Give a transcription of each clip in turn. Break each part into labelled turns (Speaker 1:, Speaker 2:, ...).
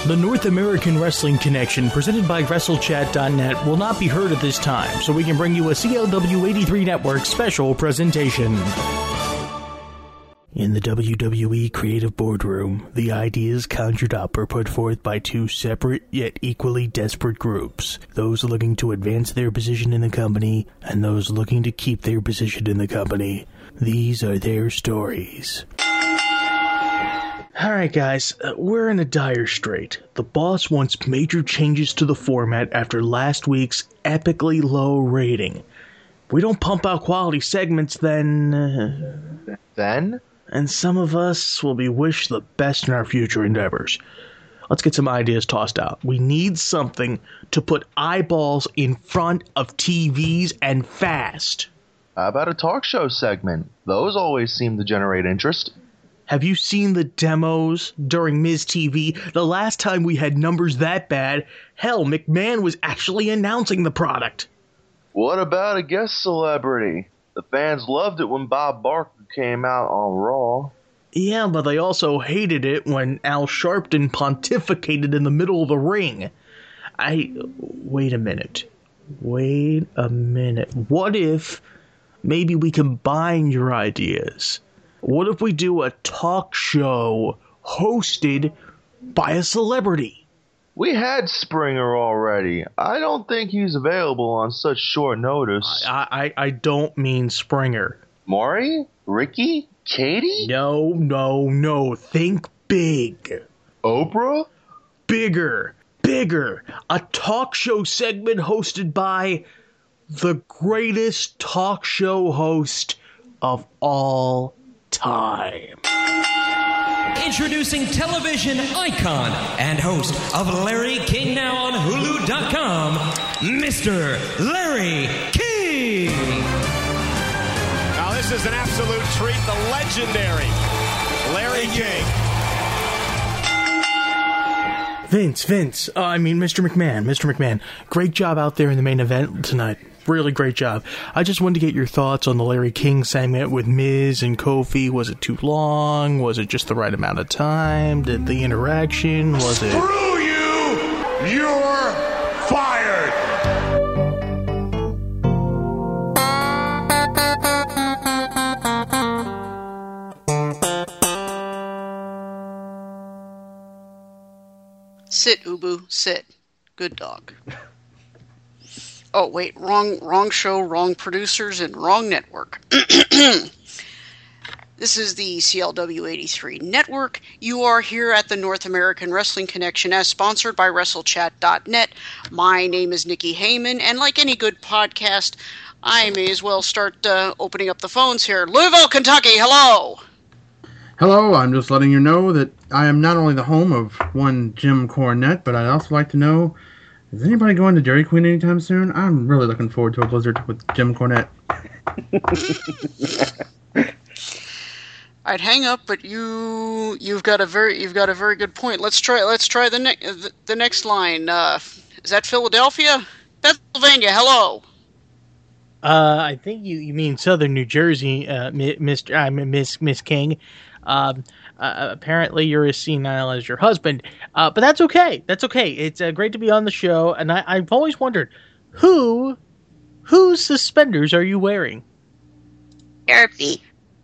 Speaker 1: The North American Wrestling Connection, presented by WrestleChat.net, will not be heard at this time, so we can bring you a CLW 83 Network special presentation. In the WWE Creative Boardroom, the ideas conjured up are put forth by two separate yet equally desperate groups. Those looking to advance their position in the company, and those looking to keep their position in the company. These are their stories. Alright guys, we're in a dire strait. The boss wants major changes to the format after last week's epically low rating. If we don't pump out quality segments, then... And some of us will be wished the best in our future endeavors. Let's get some ideas tossed out. We need something to put eyeballs in front of TVs and fast.
Speaker 2: How about a talk show segment? Those always seem to generate interest.
Speaker 1: Have you seen the demos during Miz TV? The last time we had numbers that bad, hell, McMahon was actually announcing the product.
Speaker 2: What about a guest celebrity? The fans loved it when Bob Barker came out on Raw.
Speaker 1: Yeah, but they also hated it when Al Sharpton pontificated in the middle of the ring. Wait a minute. What if maybe we combine your ideas? What if we do a talk show hosted by a celebrity?
Speaker 2: We had Springer already. I don't think he's available on such short notice.
Speaker 1: I don't mean Springer.
Speaker 2: Maury? Ricky? Katie?
Speaker 1: No. Think big.
Speaker 2: Oprah?
Speaker 1: Bigger. A talk show segment hosted by the greatest talk show host of all time.
Speaker 3: Introducing television icon and host of Larry King Now on Hulu.com, Mr. Larry King.
Speaker 4: Now this is an absolute treat. The legendary Larry King.
Speaker 1: Mr. McMahon. Great job out there in the main event tonight. Really great job. I just wanted to get your thoughts on the Larry King segment with Miz and Kofi. Was it too long? Was it just the right amount of time? Did the interaction, was it...
Speaker 5: Screw you! You're fired!
Speaker 6: Sit, Ubu, sit. Good dog. Oh, wait, wrong show, wrong producers, and wrong network. This is the CLW 83 network. You are here at the North American Wrestling Connection as sponsored by WrestleChat.net. My name is Nikki Heyman, and like any good podcast, I may as well start opening up the phones here. Louisville, Kentucky, hello!
Speaker 7: Hello, I'm just letting you know that I am not only the home of one Jim Cornette, but I'd also like to know, is anybody going to Dairy Queen anytime soon? I'm really looking forward to a blizzard with Jim Cornette.
Speaker 6: I'd hang up, but you've got a very good point. Let's try the next line. Is that Philadelphia? Pennsylvania, hello.
Speaker 1: I think you mean Southern New Jersey, Miss King. Apparently you're as senile as your husband, but that's okay. It's great to be on the show, and I've always wondered, whose suspenders are you wearing?
Speaker 6: Derpy.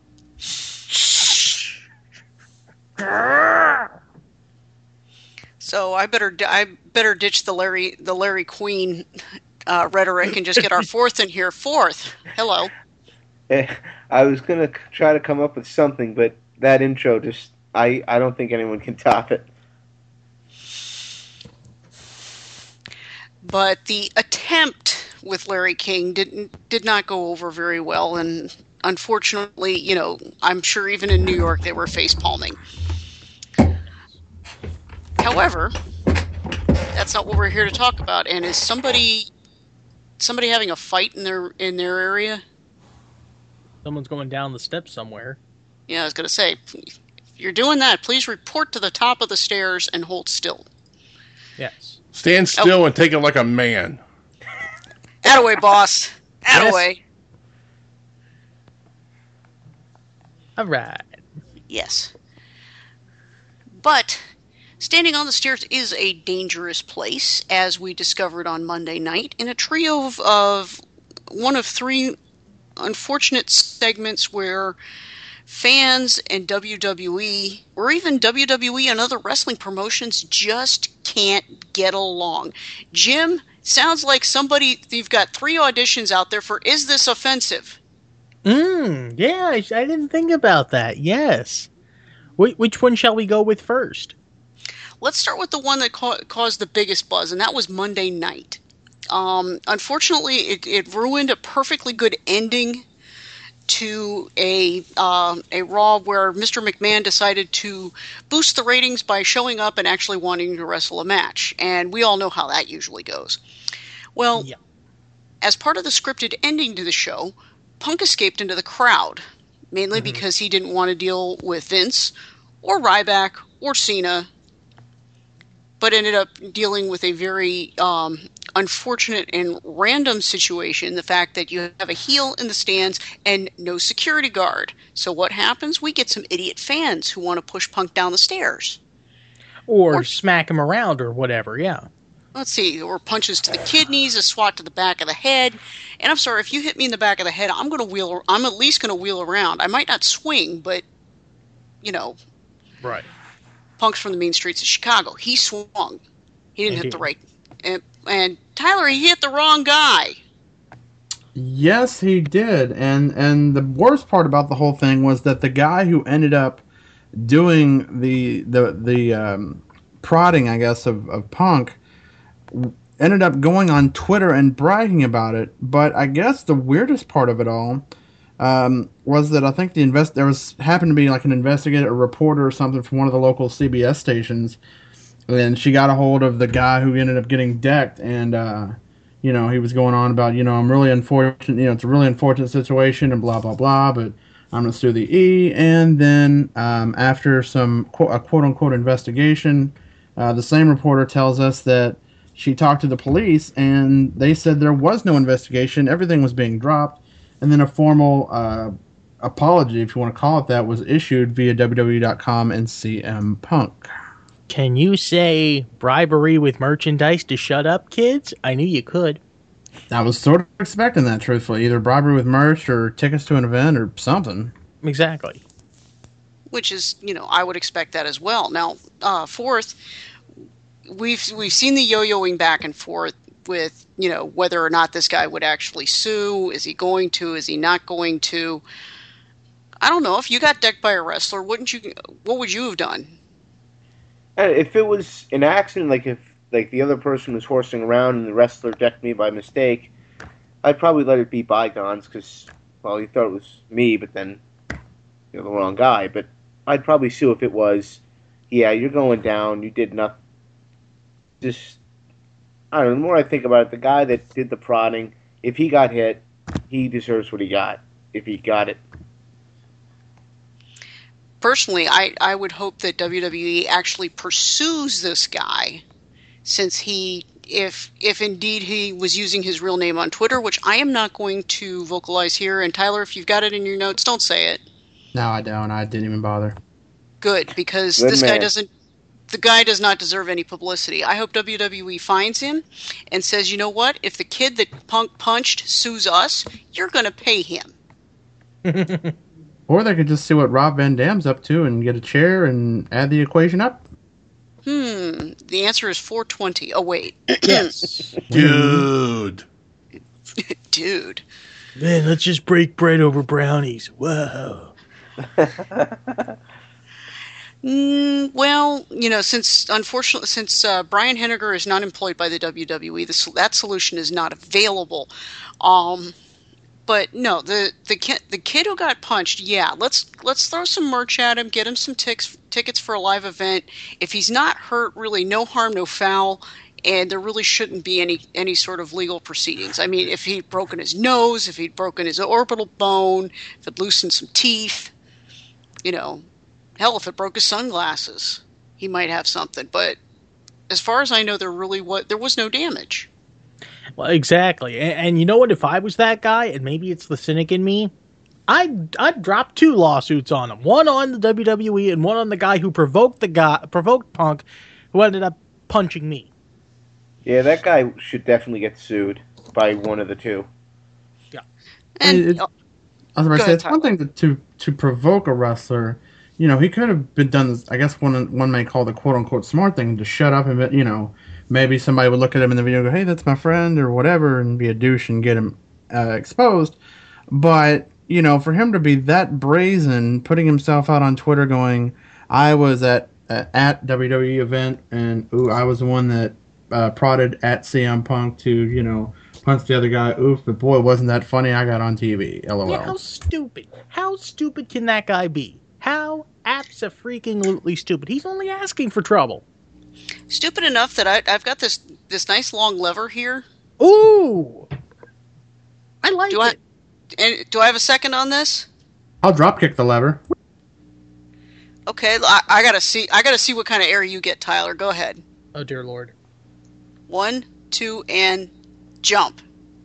Speaker 6: So I better ditch the Larry Queen rhetoric and just get our fourth in here. Fourth, hello.
Speaker 8: I was gonna try to come up with something, but that intro just I don't think anyone can top it.
Speaker 6: But the attempt with Larry King did not go over very well, and unfortunately, I'm sure even in New York they were face palming. However, that's not what we're here to talk about. And is somebody having a fight in their area?
Speaker 1: Someone's going down the steps somewhere.
Speaker 6: Yeah, I was going to say, if you're doing that, please report to the top of the stairs and hold still.
Speaker 1: Yes.
Speaker 5: Stand still and take it like a man.
Speaker 6: Attaway, boss. Attaway.
Speaker 1: Yes. All right.
Speaker 6: Yes. But Standing on the stairs is a dangerous place, as we discovered on Monday night, in a trio of one of three unfortunate segments where fans and WWE, or even WWE and other wrestling promotions, just can't get along. Jim, sounds like you've got 3 auditions out there for Is This Offensive?
Speaker 1: Yeah, I didn't think about that. Yes. Which one shall we go with first?
Speaker 6: Let's start with the one that caused the biggest buzz, and that was Monday night. Unfortunately, it ruined a perfectly good ending to a Raw where Mr. McMahon decided to boost the ratings by showing up and actually wanting to wrestle a match. And we all know how that usually goes. Well, yeah. As part of the scripted ending to the show, Punk escaped into the crowd, mainly because he didn't want to deal with Vince or Ryback or Cena, but ended up dealing with a very unfortunate and random situation, the fact that you have a heel in the stands and no security guard. So what happens? We get some idiot fans who want to push Punk down the stairs.
Speaker 1: Or smack him around or whatever, yeah.
Speaker 6: Let's see, or punches to the kidneys, a swat to the back of the head. And I'm sorry, if you hit me in the back of the head, I'm at least going to wheel around. I might not swing, but, you know.
Speaker 1: Right.
Speaker 6: Punk's from the mean streets of Chicago. He swung. He didn't hit the right. And Tyler, he hit the wrong guy.
Speaker 7: Yes, he did. And the worst part about the whole thing was that the guy who ended up doing the prodding, I guess, of Punk ended up going on Twitter and bragging about it. But I guess the weirdest part of it all was that I think there happened to be like an investigator, a reporter or something from one of the local CBS stations, and she got a hold of the guy who ended up getting decked, and he was going on about, I'm really unfortunate, it's a really unfortunate situation and blah blah blah, but I'm gonna sue the E. And then after a quote unquote investigation, the same reporter tells us that she talked to the police and they said there was no investigation, everything was being dropped. And then a formal apology, if you want to call it that, was issued via WWE.com and CM Punk.
Speaker 1: Can you say bribery with merchandise to shut up, kids? I knew you could.
Speaker 7: I was sort of expecting that, truthfully. Either bribery with merch or tickets to an event or something.
Speaker 1: Exactly.
Speaker 6: Which is, I would expect that as well. Now, fourth, we've seen the yo-yoing back and forth with, whether or not this guy would actually sue. Is he going to? Is he not going to? I don't know. If you got decked by a wrestler, what would you have done?
Speaker 8: If it was an accident, like the other person was horsing around and the wrestler decked me by mistake, I'd probably let it be bygones because, he thought it was me, but then the wrong guy. But I'd probably sue if it was, you're going down, you did nothing. Just, I don't know, the more I think about it, the guy that did the prodding, if he got hit, he deserves what he got, if he got it.
Speaker 6: Personally, I would hope that WWE actually pursues this guy, since if indeed he was using his real name on Twitter, which I am not going to vocalize here. And Tyler, if you've got it in your notes, don't say it.
Speaker 7: No, I don't. I didn't even bother.
Speaker 6: Good, because this guy doesn't. The guy does not deserve any publicity. I hope WWE finds him and says, you know what? If the kid that Punk punched sues us, you're going to pay him.
Speaker 7: Or they could just see what Rob Van Dam's up to and get a chair and add the equation up.
Speaker 6: The answer is 420. Oh, wait.
Speaker 1: Yes.
Speaker 5: Dude.
Speaker 6: Dude.
Speaker 1: Man, let's just break bread over brownies. Whoa.
Speaker 6: Well, since Brian Henniger is not employed by the WWE, that solution is not available. But no, the kid who got punched, let's throw some merch at him, get him some tickets for a live event. If he's not hurt, really, no harm, no foul, and there really shouldn't be any sort of legal proceedings. I mean, if he'd broken his nose, if he'd broken his orbital bone, if it loosened some teeth, hell, if it broke his sunglasses, he might have something. But as far as I know, there was no damage.
Speaker 1: Well, exactly. And you know what? If I was that guy, and maybe it's the cynic in me, I'd drop 2 lawsuits on him. One on the WWE and one on the guy who provoked Punk, who ended up punching me.
Speaker 8: Yeah, that guy should definitely get sued by one of the two.
Speaker 1: Yeah.
Speaker 7: I was about to say, it's one thing to provoke a wrestler. You know, he could have been done this, I guess one may call the quote-unquote smart thing, to shut up and, you know, maybe somebody would look at him in the video and go, hey, that's my friend, or whatever, and be a douche and get him exposed. But, you know, for him to be that brazen, putting himself out on Twitter going, I was at WWE event, and I was the one that prodded at CM Punk to, you know, punch the other guy. Oof, but boy, wasn't that funny. I got on TV. LOL.
Speaker 1: Yeah, how stupid can that guy be? How abso-freaking-lutely stupid. He's only asking for trouble.
Speaker 6: Stupid enough that I've got this nice long lever here.
Speaker 1: Ooh! I like it.
Speaker 6: Do I have a second on this?
Speaker 7: I'll dropkick the lever.
Speaker 6: Okay, I gotta see what kind of air you get, Tyler. Go ahead.
Speaker 1: Oh dear Lord.
Speaker 6: 1, 2, and jump.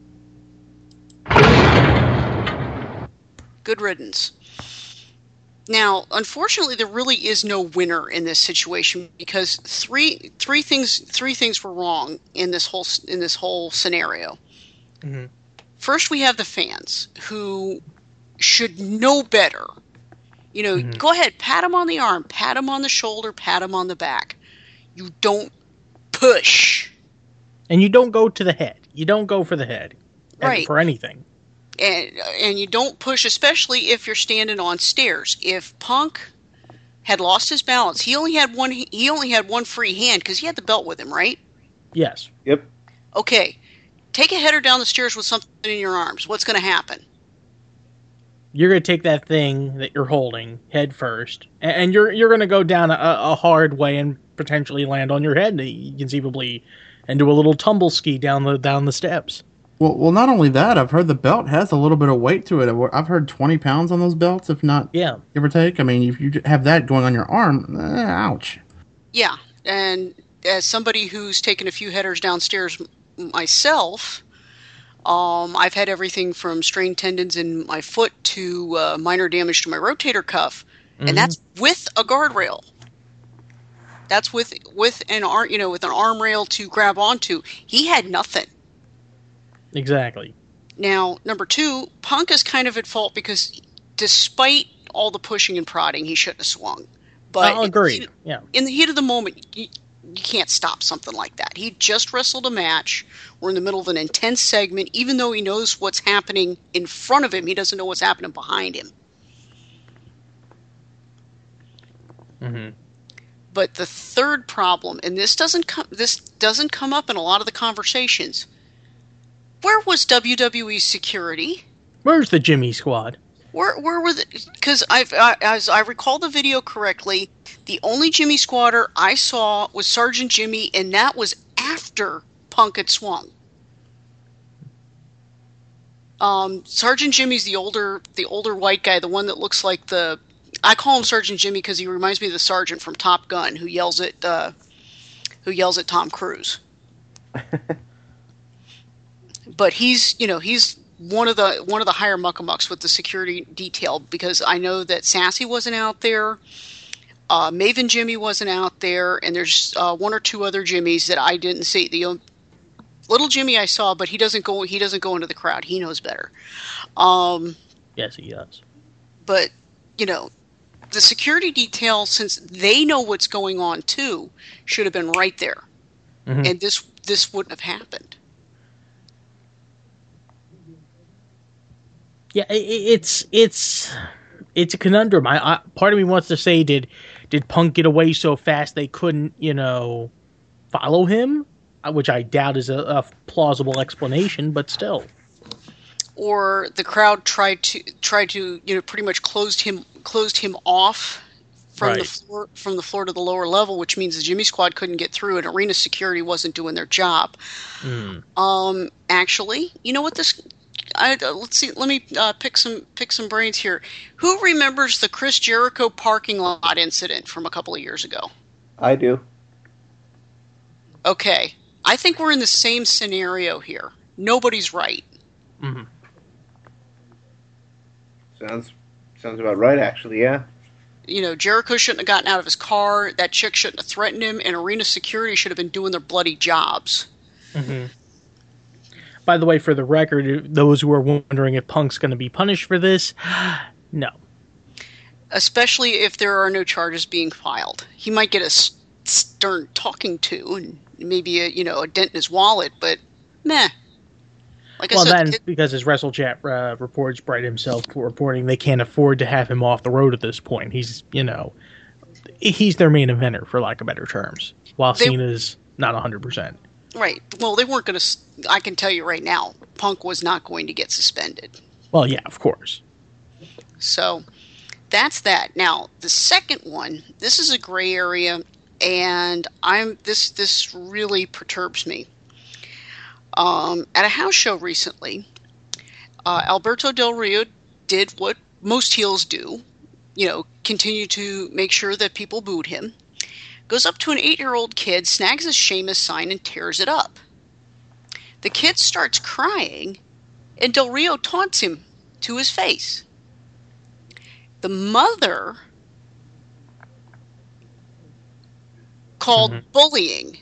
Speaker 6: Good riddance. Now, unfortunately, there really is no winner in this situation because three things were wrong in this whole scenario.
Speaker 1: Mm-hmm.
Speaker 6: First, we have the fans who should know better. You know, Go ahead, pat him on the arm, pat him on the shoulder, pat him on the back. You don't push.
Speaker 1: And you don't go to the head. You don't go for the head.
Speaker 6: Right.
Speaker 1: For anything.
Speaker 6: And you don't push, especially if you're standing on stairs. If Punk had lost his balance, he only had one free hand because he had the belt with him, right?
Speaker 1: Yes.
Speaker 8: Yep.
Speaker 6: Okay. Take a header down the stairs with something in your arms. What's going to happen?
Speaker 1: You're going to take that thing that you're holding head first, and you're going to go down a hard way and potentially land on your head, conceivably, and do a little tumble ski down the steps.
Speaker 7: Well, not only that, I've heard the belt has a little bit of weight to it. I've heard 20 pounds on those belts, if not, give or take. I mean, if you have that going on your arm, ouch.
Speaker 6: Yeah, and as somebody who's taken a few headers downstairs myself, I've had everything from strained tendons in my foot to minor damage to my rotator cuff, and that's with a guardrail. That's with an arm rail to grab onto. He had nothing.
Speaker 1: Exactly.
Speaker 6: Now, number two, Punk is kind of at fault because despite all the pushing and prodding, he shouldn't have swung. But
Speaker 1: I'll agree.
Speaker 6: In the heat of the moment, you can't stop something like that. He just wrestled a match. We're in the middle of an intense segment. Even though he knows what's happening in front of him, he doesn't know what's happening behind him.
Speaker 1: Mm-hmm.
Speaker 6: But the third problem, and this doesn't come up in a lot of the conversations. Where was WWE security?
Speaker 1: Where's the Jimmy Squad?
Speaker 6: Where were the? Because as I recall the video correctly, the only Jimmy Squatter I saw was Sergeant Jimmy, and that was after Punk had swung. Sergeant Jimmy's the older white guy, the one that looks like the. I call him Sergeant Jimmy because he reminds me of the sergeant from Top Gun who yells at Tom Cruise. But he's one of the higher muckamucks with the security detail because I know that Sassy wasn't out there, Maven Jimmy wasn't out there, and there's one or two other Jimmys that I didn't see. The little Jimmy I saw, but he doesn't go into the crowd. He knows better.
Speaker 1: Yes, he does.
Speaker 6: But the security detail, since they know what's going on too, should have been right there, and this wouldn't have happened.
Speaker 1: Yeah, it's a conundrum. Part of me wants to say, did Punk get away so fast they couldn't, follow him? Which I doubt is a plausible explanation, but still.
Speaker 6: Or the crowd tried to pretty much closed him off from the floor to the lower level, which means the Jimmy Squad couldn't get through, and arena security wasn't doing their job. Actually, you know what this. Let's see. Let me pick some brains here. Who remembers the Chris Jericho parking lot incident from a couple of years ago?
Speaker 8: I do.
Speaker 6: Okay, I think we're in the same scenario here. Nobody's right.
Speaker 8: Sounds about right, actually. Yeah.
Speaker 6: Jericho shouldn't have gotten out of his car. That chick shouldn't have threatened him, and arena security should have been doing their bloody jobs.
Speaker 1: Mm-hmm. By the way, for the record, those who are wondering if Punk's going to be punished for this, no.
Speaker 6: Especially if there are no charges being filed. He might get a stern talking to and maybe a dent in his wallet, but meh. Like I said,
Speaker 1: then, because as WrestleChat reports, Bright himself reporting, they can't afford to have him off the road at this point. He's their main eventer, for lack of better terms, while Cena's not 100%.
Speaker 6: Right. Well, they weren't going to... I can tell you right now, Punk was not going to get suspended.
Speaker 1: Well, yeah, of course.
Speaker 6: So, that's that. Now, the second one, this is a gray area, and this really perturbs me. At a house show recently, Alberto Del Rio did what most heels do, continue to make sure that people booed him. Goes up to an 8-year-old kid, snags a Sheamus sign, and tears it up. The kid starts crying, and Del Rio taunts him to his face. The mother called bullying.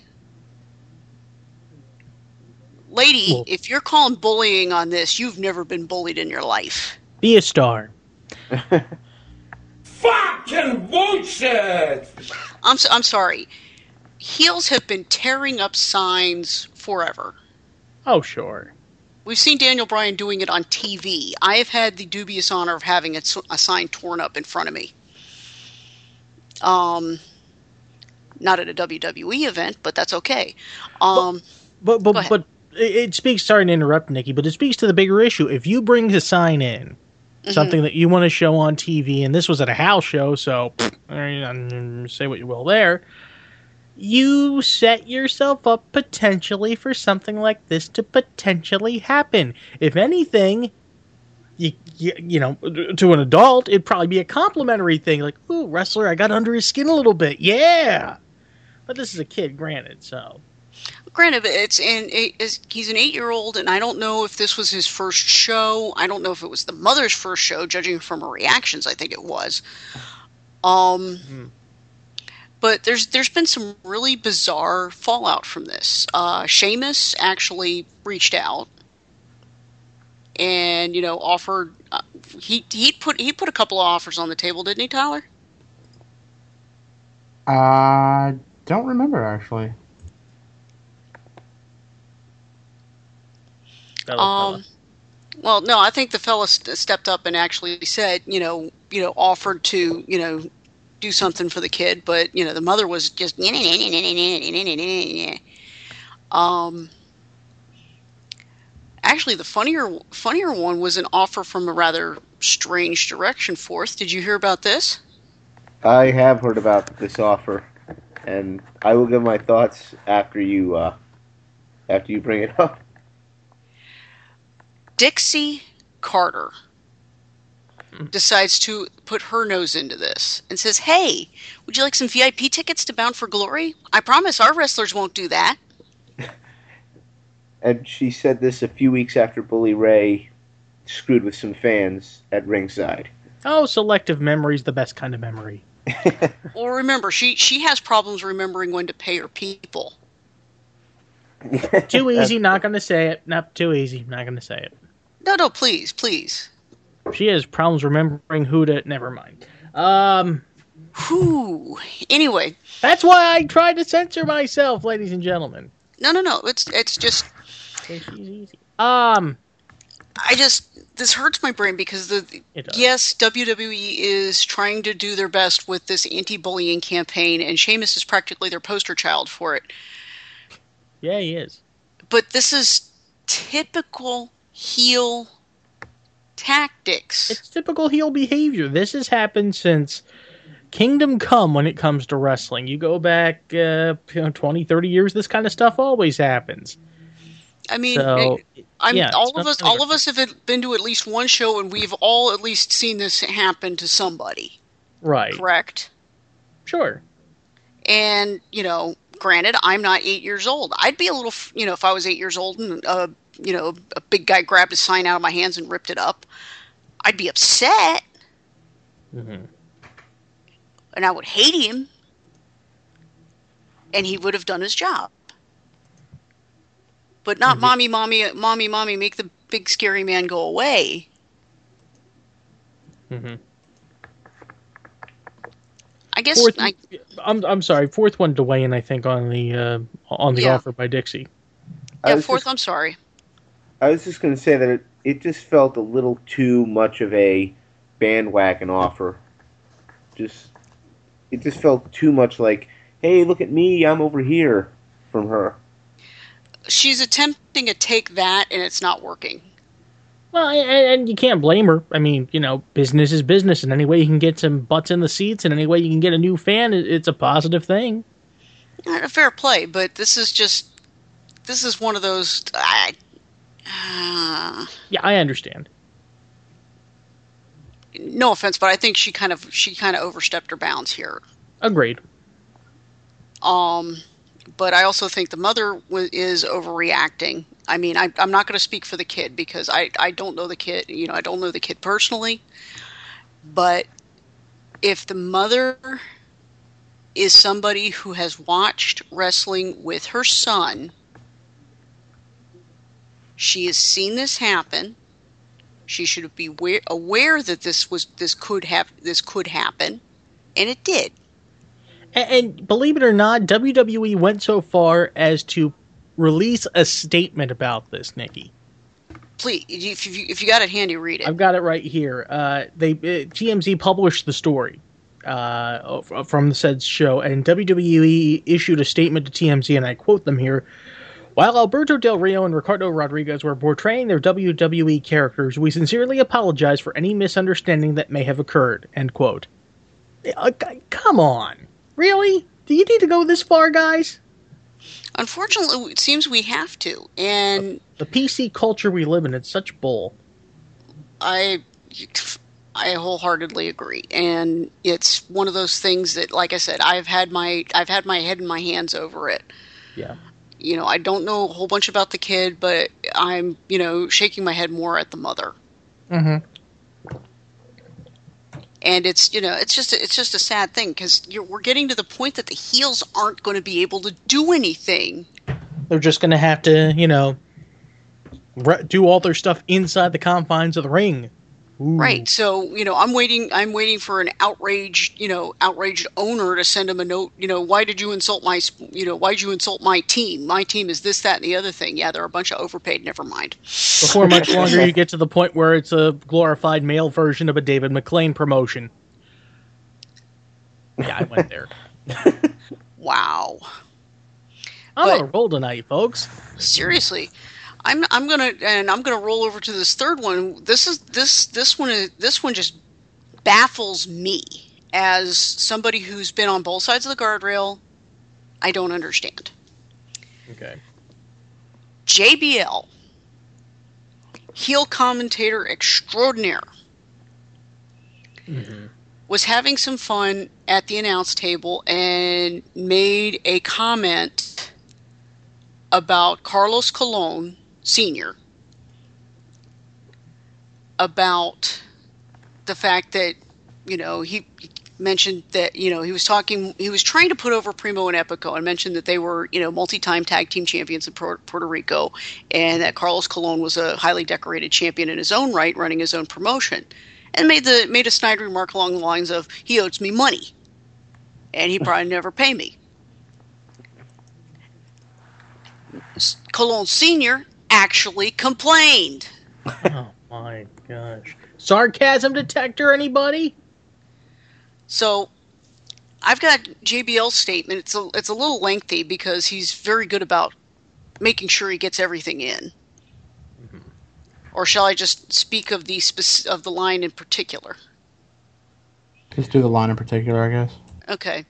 Speaker 6: Lady, if you're calling bullying on this, you've never been bullied in your life.
Speaker 1: Be a star.
Speaker 5: Fucking bullshit!
Speaker 6: I'm sorry. Heels have been tearing up signs forever.
Speaker 1: Oh, sure.
Speaker 6: We've seen Daniel Bryan doing it on TV. I have had the dubious honor of having a sign torn up in front of me. Not at a WWE event, but that's okay.
Speaker 1: But it speaks, sorry to interrupt, Nikki, but it speaks to the bigger issue. If you bring a sign in, something that you want to show on TV, and this was at a house show, so say what you will there, you set yourself up potentially for something like this to potentially happen. If anything, you to an adult, it'd probably be a complimentary thing, like, ooh, wrestler, I got under his skin a little bit, yeah! But this is a kid, granted, so...
Speaker 6: Granted, he's an 8-year-old, and I don't know if this was his first show. I don't know if it was the mother's first show, judging from her reactions. I think it was. But there's been some really bizarre fallout from this. Sheamus actually reached out and offered. He put a couple of offers on the table, didn't he, Tyler?
Speaker 7: I don't remember actually.
Speaker 6: Well, no, I think the fella stepped up and actually said, offered to, do something for the kid, but, the mother was just, actually, the funnier one was an offer from a rather strange direction forth. Did you hear about this?
Speaker 8: I have heard about this offer, and I will give my thoughts after you bring it up.
Speaker 6: Dixie Carter decides to put her nose into this and says, hey, would you like some VIP tickets to Bound for Glory? I promise our wrestlers won't do that.
Speaker 8: And she said this a few weeks after Bully Ray screwed with some fans at ringside.
Speaker 1: Oh, selective memory's the best kind of memory.
Speaker 6: Well, remember, she has problems remembering when to pay her people.
Speaker 1: Too easy, not going to say it. Not too easy, not going to say it.
Speaker 6: No, please.
Speaker 1: She has problems remembering who to... Never mind.
Speaker 6: Anyway.
Speaker 1: That's why I tried to censor myself, ladies and gentlemen.
Speaker 6: No. It's just...
Speaker 1: She's easy.
Speaker 6: This hurts my brain because yes, WWE is trying to do their best with this anti-bullying campaign, and Sheamus is practically their poster child for it.
Speaker 1: Yeah, he is.
Speaker 6: But this is typical heel tactics.
Speaker 1: It's typical heel behavior. This has happened since Kingdom Come when it comes to wrestling. You go back 20, 30 years, this kind of stuff always happens.
Speaker 6: I mean, all of us have been to at least one show, and we've all at least seen this happen to somebody.
Speaker 1: Right.
Speaker 6: Correct?
Speaker 1: Sure.
Speaker 6: And, granted, I'm not 8 years old. I'd be a little, if I was 8 years old and, a big guy grabbed a sign out of my hands and ripped it up, I'd be upset.
Speaker 1: Mm-hmm.
Speaker 6: and I would hate him, and he would have done his job. But not mommy, make the big scary man go away.
Speaker 1: Mm-hmm.
Speaker 6: I guess
Speaker 1: I'm sorry. Fourth one to weigh in, I think, on the offer by Dixie.
Speaker 6: Fourth. I'm sorry.
Speaker 8: I was just going to say that it just felt a little too much of a bandwagon offer. It just felt too much like, hey, look at me, I'm over here, from her.
Speaker 6: She's attempting to take that, and it's not working.
Speaker 1: Well, and you can't blame her. I mean, business is business, and any way you can get some butts in the seats, and any way you can get a new fan, it's a positive thing.
Speaker 6: Fair play, but this is one of those.
Speaker 1: Yeah, I understand.
Speaker 6: No offense, but I think she kind of overstepped her bounds here.
Speaker 1: Agreed.
Speaker 6: But I also think the mother is overreacting. I mean, I'm not going to speak for the kid because I don't know the kid. I don't know the kid personally. But if the mother is somebody who has watched wrestling with her son, she has seen this happen. She should be aware that this could happen, and it did.
Speaker 1: And believe it or not, WWE went so far as to release a statement about this, Nikki.
Speaker 6: Please, if you got it handy, read it.
Speaker 1: I've got it right here. TMZ published the story from the said show, and WWE issued a statement to TMZ, and I quote them here. While Alberto Del Rio and Ricardo Rodriguez were portraying their WWE characters, we sincerely apologize for any misunderstanding that may have occurred. End quote. Come on. Really? Do you need to go this far, guys?
Speaker 6: Unfortunately, it seems we have to. And
Speaker 1: the PC culture we live in, it's such bull.
Speaker 6: I wholeheartedly agree. And it's one of those things that, like I said, I've had my head in my hands over it.
Speaker 1: Yeah.
Speaker 6: I don't know a whole bunch about the kid, but I'm, shaking my head more at the mother.
Speaker 1: Mm-hmm.
Speaker 6: And it's just a sad thing because we're getting to the point that the heels aren't going to be able to do anything.
Speaker 1: They're just going to have to, do all their stuff inside the confines of the ring. Ooh.
Speaker 6: Right. So, I'm waiting for an outraged owner to send him a note. Why did you insult why'd you insult my team? My team is this, that, and the other thing. Yeah, they're a bunch of overpaid. Never mind.
Speaker 1: Before much longer, you get to the point where it's a glorified male version of a David McClain promotion. Yeah, I went there.
Speaker 6: Wow.
Speaker 1: I'm on a roll tonight, folks.
Speaker 6: Seriously. I'm gonna roll over to this third one. This one just baffles me as somebody who's been on both sides of the guardrail. I don't understand.
Speaker 1: Okay.
Speaker 6: JBL, heel commentator extraordinaire, was having some fun at the announce table and made a comment about Carlos Colon Sr. about the fact that, he mentioned that, he was trying to put over Primo and Epico and mentioned that they were, multi-time tag team champions in Puerto Rico and that Carlos Colon was a highly decorated champion in his own right, running his own promotion, and made a snide remark along the lines of, he owes me money and he probably never pay me. Colon Sr. actually complained.
Speaker 1: Oh my gosh. Sarcasm detector, anybody?
Speaker 6: So, I've got JBL's statement. It's a little lengthy because he's very good about making sure he gets everything in. Mm-hmm. Or shall I just speak of the line in particular?
Speaker 7: Just do the line in particular, I guess.
Speaker 6: Okay.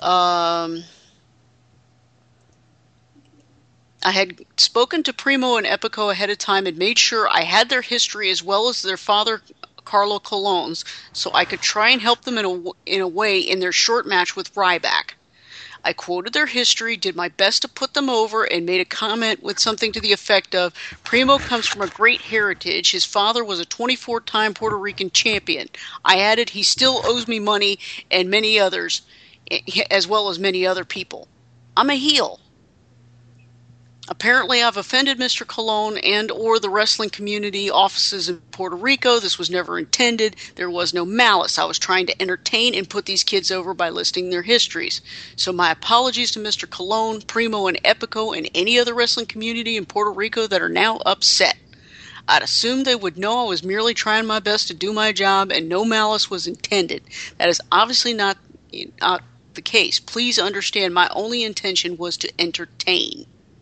Speaker 6: I had spoken to Primo and Epico ahead of time and made sure I had their history as well as their father, Carlo Colon's, so I could try and help them in a way in their short match with Ryback. I quoted their history, did my best to put them over, and made a comment with something to the effect of, Primo comes from a great heritage. His father was a 24-time Puerto Rican champion. I added, he still owes me money and many others, as well as many other people. I'm a heel. Apparently, I've offended Mr. Colon and or the wrestling community offices in Puerto Rico. This was never intended. There was no malice. I was trying to entertain and put these kids over by listing their histories. So my apologies to Mr. Colon, Primo, and Epico, and any other wrestling community in Puerto Rico that are now upset. I'd assumed they would know I was merely trying my best to do my job and no malice was intended. That is obviously not the case. Please understand my only intention was to entertain.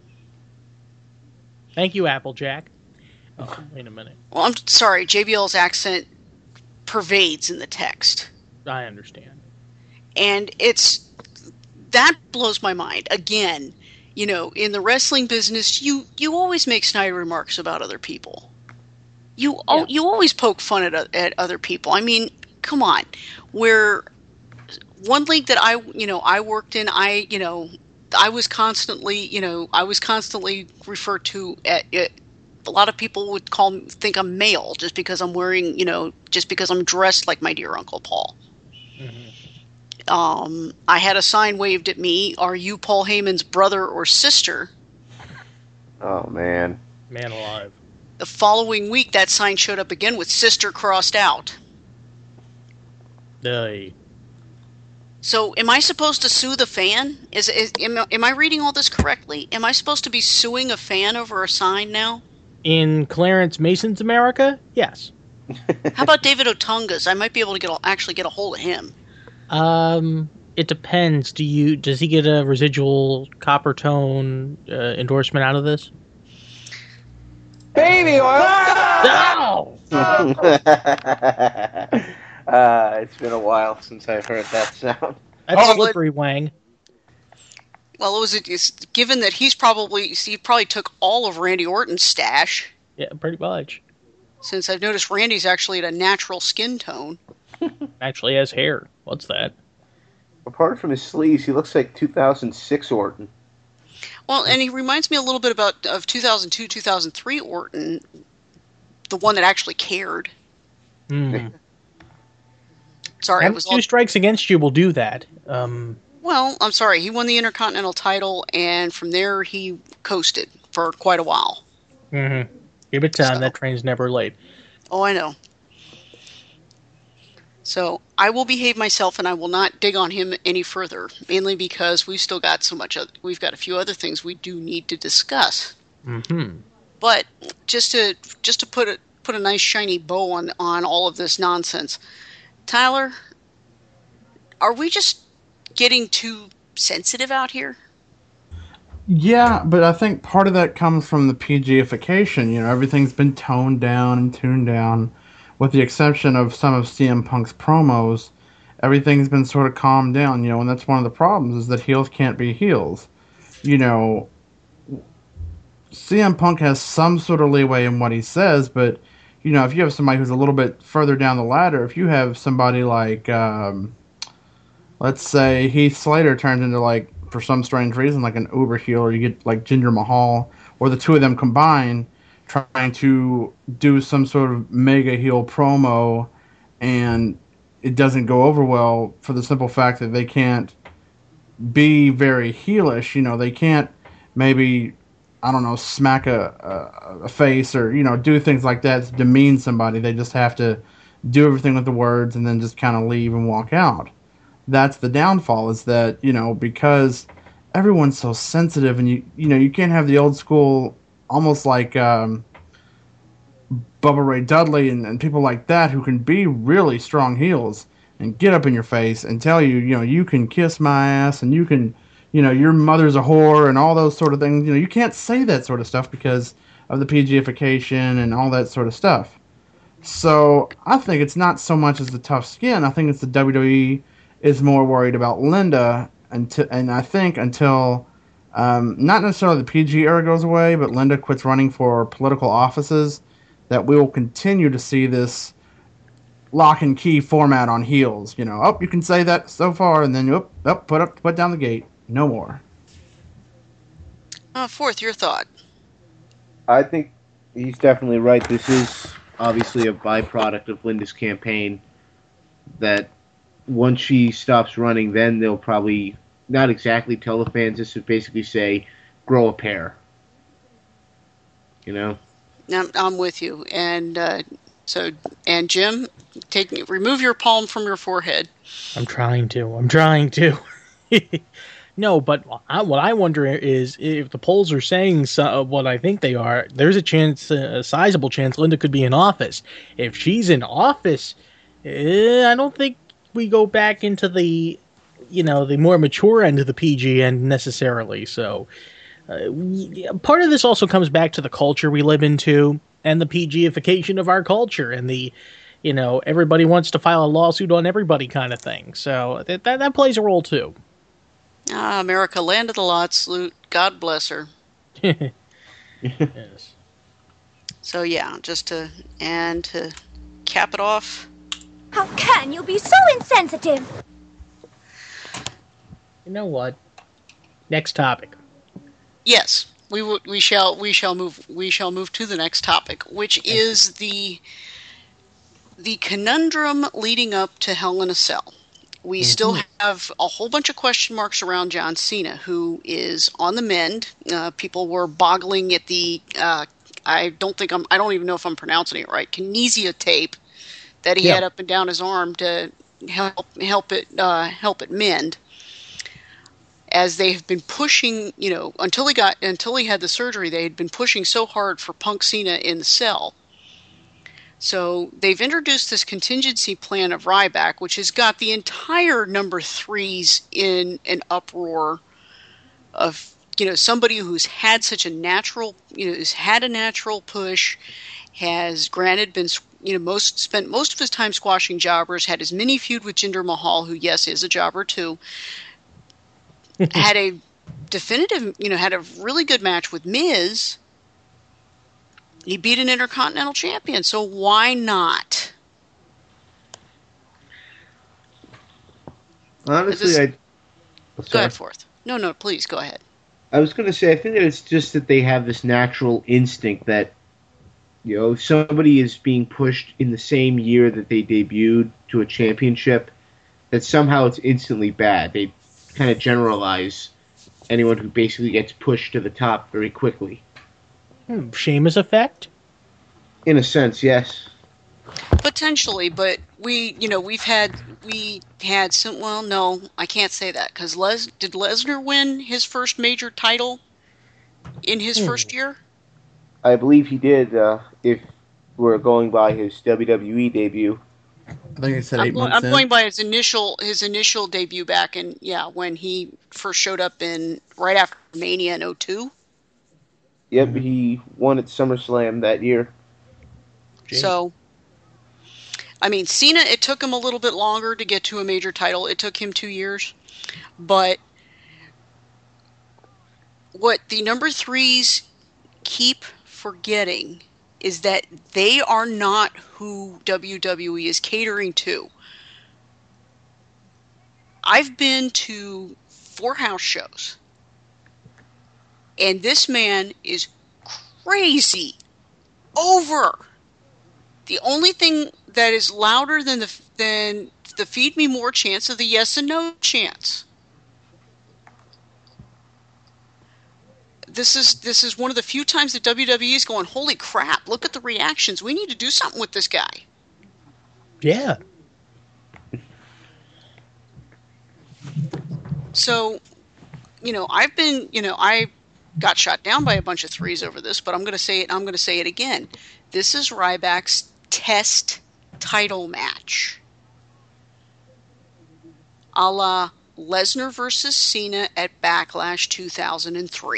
Speaker 1: Thank you, Applejack. Oh, wait a minute.
Speaker 6: Well, I'm sorry. JBL's accent pervades in the text.
Speaker 1: I understand.
Speaker 6: And that blows my mind. Again, you know, in the wrestling business, you always make snide remarks about other people. You always poke fun at other people. I mean, come on. Where one league that I worked in, I was constantly referred to a lot of people would think I'm male just because I'm wearing, just because I'm dressed like my dear Uncle Paul. Mm-hmm. I had a sign waved at me, are you Paul Heyman's brother or sister?
Speaker 8: Oh, man.
Speaker 1: Man alive.
Speaker 6: The following week, that sign showed up again with sister crossed out. So, am I supposed to sue the fan? Am I reading all this correctly? Am I supposed to be suing a fan over a sign now?
Speaker 1: In Clarence Mason's America, yes.
Speaker 6: How about David Otunga's? I might be able to actually get a hold of him.
Speaker 1: It depends. Does he get a residual copper tone endorsement out of this?
Speaker 8: Baby oil!
Speaker 1: No!
Speaker 8: It's been a while since I've heard that sound.
Speaker 1: That's slippery, Wang.
Speaker 6: Well, it's given that he probably took all of Randy Orton's stash.
Speaker 1: Yeah, pretty much.
Speaker 6: Since I've noticed Randy's actually at a natural skin tone.
Speaker 1: Actually has hair. What's that?
Speaker 8: Apart from his sleeves, he looks like 2006 Orton.
Speaker 6: Well, and he reminds me a little bit of 2002, 2003 Orton, the one that actually cared.
Speaker 1: Mm.
Speaker 6: Sorry,
Speaker 1: Two strikes against you will do that.
Speaker 6: Well, I'm sorry. He won the Intercontinental title, and from there he coasted for quite a while.
Speaker 1: Mm-hmm. Give it time. That train's never late.
Speaker 6: Oh, I know. So I will behave myself, and I will not dig on him any further, mainly because we've still got we've got a few other things we do need to discuss.
Speaker 1: Mm-hmm.
Speaker 6: But just to put a nice shiny bow on all of this nonsense, Tyler, are we just getting too sensitive out here?
Speaker 7: Yeah, but I think part of that comes from the PG-ification. You know, everything's been toned down and tuned down, with the exception of some of CM Punk's promos. Everything's been sort of calmed down, you know, and that's one of the problems, is that heels can't be heels. You know, CM Punk has some sort of leeway in what he says, but, you know, if you have somebody who's a little bit further down the ladder, if you have somebody like, let's say Heath Slater turns into, like, for some strange reason, like an uber heel, or you get like Jinder Mahal, or the two of them combined, trying to do some sort of mega heel promo, and it doesn't go over well for the simple fact that they can't be very heelish. You know, they can't maybe, I don't know, smack a face or, you know, do things like that to demean somebody. They just have to do everything with the words and then just kind of leave and walk out. That's the downfall, is that, you know, because everyone's so sensitive, and you know, you can't have the old school, almost like Bubba Ray Dudley and people like that, who can be really strong heels and get up in your face and tell you, you know, you can kiss my ass, and you can, you know, your mother's a whore, and all those sort of things. You know, you can't say that sort of stuff because of the PG-ification and all that sort of stuff. So I think it's not so much as the tough skin. I think it's the WWE is more worried about Linda, and I think until not necessarily the PG era goes away, but Linda quits running for political offices, that we will continue to see this lock and key format on heels. You know, you can say that so far, and then put down the gate. No more.
Speaker 6: Fourth, your thought.
Speaker 8: I think he's definitely right. This is obviously a byproduct of Linda's campaign. That once she stops running, then they'll probably not exactly tell the fans. This would basically say, "Grow a pair." You know.
Speaker 6: I'm with you, and Jim, remove your palm from your forehead.
Speaker 1: I'm trying to. No, but what I wonder is if the polls are saying what I think they are, there's a sizable chance Linda could be in office. If she's in office, I don't think we go back into the more mature end of the PG end necessarily. So part of this also comes back to the culture we live into and the PGification of our culture and the, everybody wants to file a lawsuit on everybody kind of thing. So that plays a role too.
Speaker 6: America, land of the lot salute. God bless her.
Speaker 1: Yes.
Speaker 6: So yeah, to cap it off.
Speaker 9: How can you be so insensitive?
Speaker 1: You know what? Next topic.
Speaker 6: Yes, we shall move to the next topic, which is the conundrum leading up to Hell in a Cell. We still have a whole bunch of question marks around John Cena, who is on the mend. People were boggling at the I don't even know if I'm pronouncing it right, kinesia tape that he had up and down his arm to help it mend. As they have been pushing, until he had the surgery, they had been pushing so hard for Punk Cena in the cell. So they've introduced this contingency plan of Ryback, which has got the entire number threes in an uproar of, somebody who's had such a natural, who's had a natural push, has granted been, spent most of his time squashing jobbers, had his mini feud with Jinder Mahal, who, yes, is a jobber too, had a definitive, had a really good match with Miz. He beat an Intercontinental Champion, so why not?
Speaker 8: Honestly,
Speaker 6: Go ahead, Forth. No, please, go ahead.
Speaker 8: I was going to say, I think that it's just that they have this natural instinct that, somebody is being pushed in the same year that they debuted to a championship, that somehow it's instantly bad. They kind of generalize anyone who basically gets pushed to the top very quickly.
Speaker 1: Sheamus effect?
Speaker 8: In a sense, yes.
Speaker 6: Potentially, but we had some. Well, no, I can't say that because did Lesnar win his first major title in his first year?
Speaker 8: I believe he did. If we're going by his WWE debut,
Speaker 7: I think he said 8 months.
Speaker 6: I'm going by his initial debut back in when he first showed up right after Mania in 2002.
Speaker 8: Yep, he won at SummerSlam that year.
Speaker 6: So, I mean, Cena, it took him a little bit longer to get to a major title. It took him 2 years. But what the number threes keep forgetting is that they are not who WWE is catering to. I've been to 4 house shows. And this man is crazy over. The only thing that is louder than the feed me more chance of the yes and no chance. This is one of the few times that WWE is going, holy crap, look at the reactions. We need to do something with this guy.
Speaker 1: Yeah.
Speaker 6: So, I got shot down by a bunch of threes over this, but I'm going to say it again. This is Ryback's test title match. A la Lesnar versus Cena at Backlash 2003.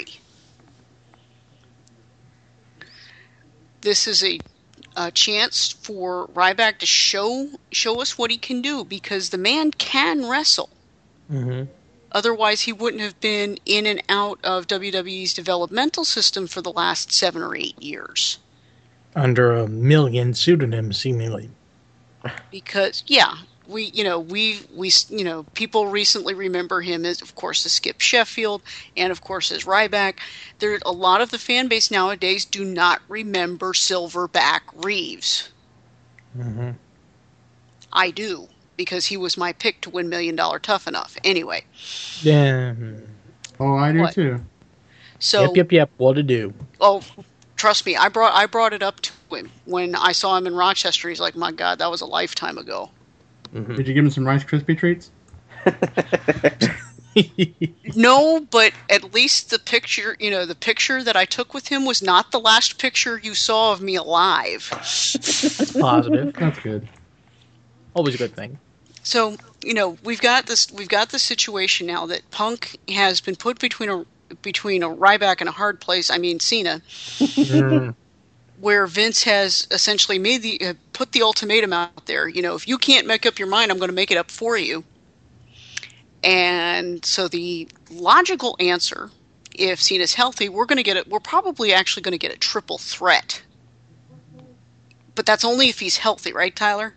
Speaker 6: This is a chance for Ryback to show us what he can do, because the man can wrestle.
Speaker 1: Mm-hmm.
Speaker 6: Otherwise, he wouldn't have been in and out of WWE's developmental system for the last 7 or 8 years.
Speaker 1: Under a million pseudonyms, seemingly.
Speaker 6: Because, people recently remember him as, of course, as Skip Sheffield, and of course as Ryback. There, a lot of the fan base nowadays do not remember Silverback Reeves.
Speaker 1: Mm-hmm.
Speaker 6: I do, because he was my pick to win $1 Million Tough Enough. Anyway.
Speaker 1: Yeah.
Speaker 7: Oh, I do
Speaker 6: What?
Speaker 7: too.
Speaker 6: So.
Speaker 1: Yep. What to do?
Speaker 6: Oh, trust me, I brought it up to him when I saw him in Rochester. He's like, "My God, that was a lifetime ago."
Speaker 1: Mm-hmm.
Speaker 7: Did you give him some Rice Krispie treats?
Speaker 6: No, but at least the picture that I took with him was not the last picture you saw of me alive.
Speaker 1: That's positive.
Speaker 7: That's good.
Speaker 1: Always a good thing.
Speaker 6: So, we've got this situation now that Punk has been put between a Ryback and a hard place. I mean, Cena. Where Vince has essentially put the ultimatum out there. If you can't make up your mind, I'm going to make it up for you. And so the logical answer, if Cena's healthy, we're probably actually going to get a triple threat. But that's only if he's healthy, right, Tyler?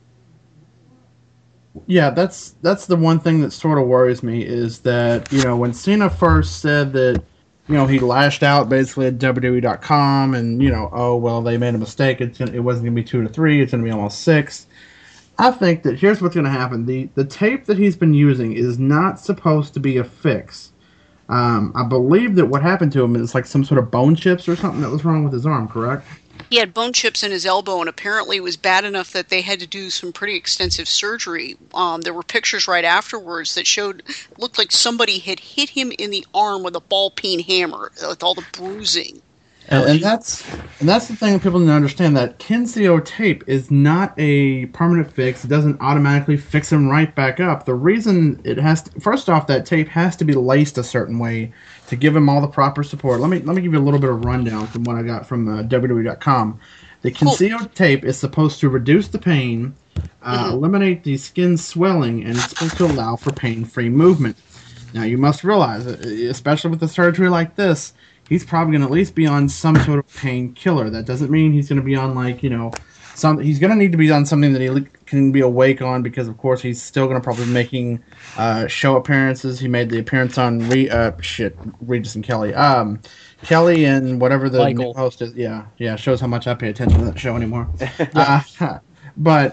Speaker 7: Yeah, that's the one thing that sort of worries me is that, when Cena first said that, he lashed out basically at WWE.com and, they made a mistake. It wasn't going to be 2 to 3. It's going to be almost 6. I think that here's what's going to happen. The tape that he's been using is not supposed to be a fix. I believe that what happened to him is like some sort of bone chips or something that was wrong with his arm, correct?
Speaker 6: He had bone chips in his elbow, and apparently it was bad enough that they had to do some pretty extensive surgery. There were pictures right afterwards that looked like somebody had hit him in the arm with a ball-peen hammer with all the bruising.
Speaker 7: And that's the thing that people need to understand, that Kinsio tape is not a permanent fix. It doesn't automatically fix him right back up. The reason it has to, first off, that tape has to be laced a certain way to give him all the proper support. Let me give you a little bit of rundown from what I got from WWE.com. The Kinsio tape is supposed to reduce the pain, eliminate the skin swelling, and it's supposed to allow for pain-free movement. Now, you must realize, especially with a surgery like this, he's probably going to at least be on some sort of painkiller. That doesn't mean he's going to be on, he's going to need to be on something that he can be awake on, because, of course, he's still going to probably be making show appearances. He made the appearance on Regis and Kelly. Kelly and whatever the new host is. Yeah, shows how much I pay attention to that show anymore. But,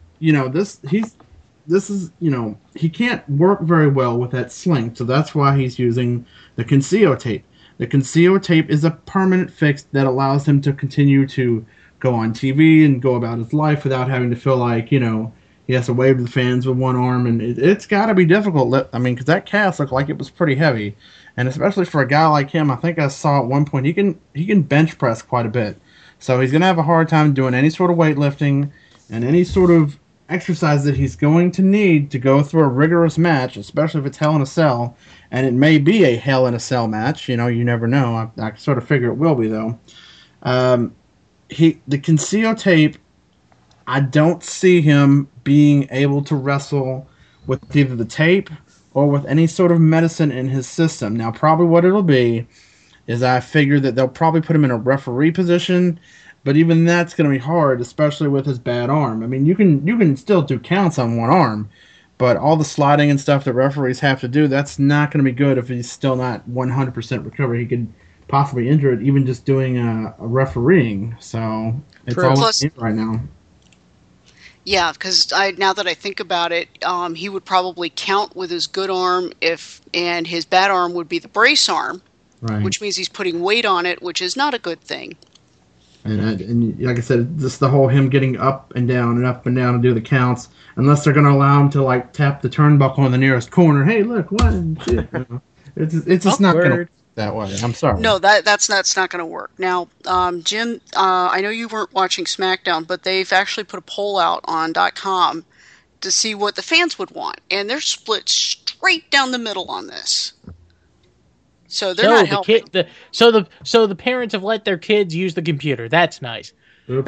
Speaker 7: this is, he can't work very well with that sling, so that's why he's using the Kinsio tape. The Kinsio tape is a permanent fix that allows him to continue to go on TV and go about his life without having to feel like, he has to wave to the fans with one arm, and it's got to be difficult. I mean, because that cast looked like it was pretty heavy, and especially for a guy like him, I think I saw at one point he can bench press quite a bit, so he's going to have a hard time doing any sort of weightlifting and any sort of exercise that he's going to need to go through a rigorous match, especially if it's Hell in a Cell. And it may be a Hell in a Cell match. You never know. I sort of figure it will be, though. The Kinsio tape, I don't see him being able to wrestle with either the tape or with any sort of medicine in his system. Now, probably what it'll be is I figure that they'll probably put him in a referee position, but even that's going to be hard, especially with his bad arm. I mean, you can still do counts on one arm, but all the sliding and stuff that referees have to do, that's not going to be good if he's still not 100% recovered. He could possibly injure it even just doing a refereeing. So it's all right now.
Speaker 6: Yeah, because now that I think about it, he would probably count with his good arm and his bad arm would be the brace arm,
Speaker 7: right,
Speaker 6: which means he's putting weight on it, which is not a good thing.
Speaker 7: And like I said, just the whole him getting up and down to do the counts, unless they're going to allow him to tap the turnbuckle in the nearest corner. Hey, look, what? It's just not going to work that way. I'm sorry.
Speaker 6: No, that's not going to work. Now, Jim, I know you weren't watching SmackDown, but they've actually put a poll out on .com to see what the fans would want, and they're split straight down the middle on this. So they're not helping.
Speaker 1: So the parents have let their kids use the computer. That's nice.
Speaker 7: Oops.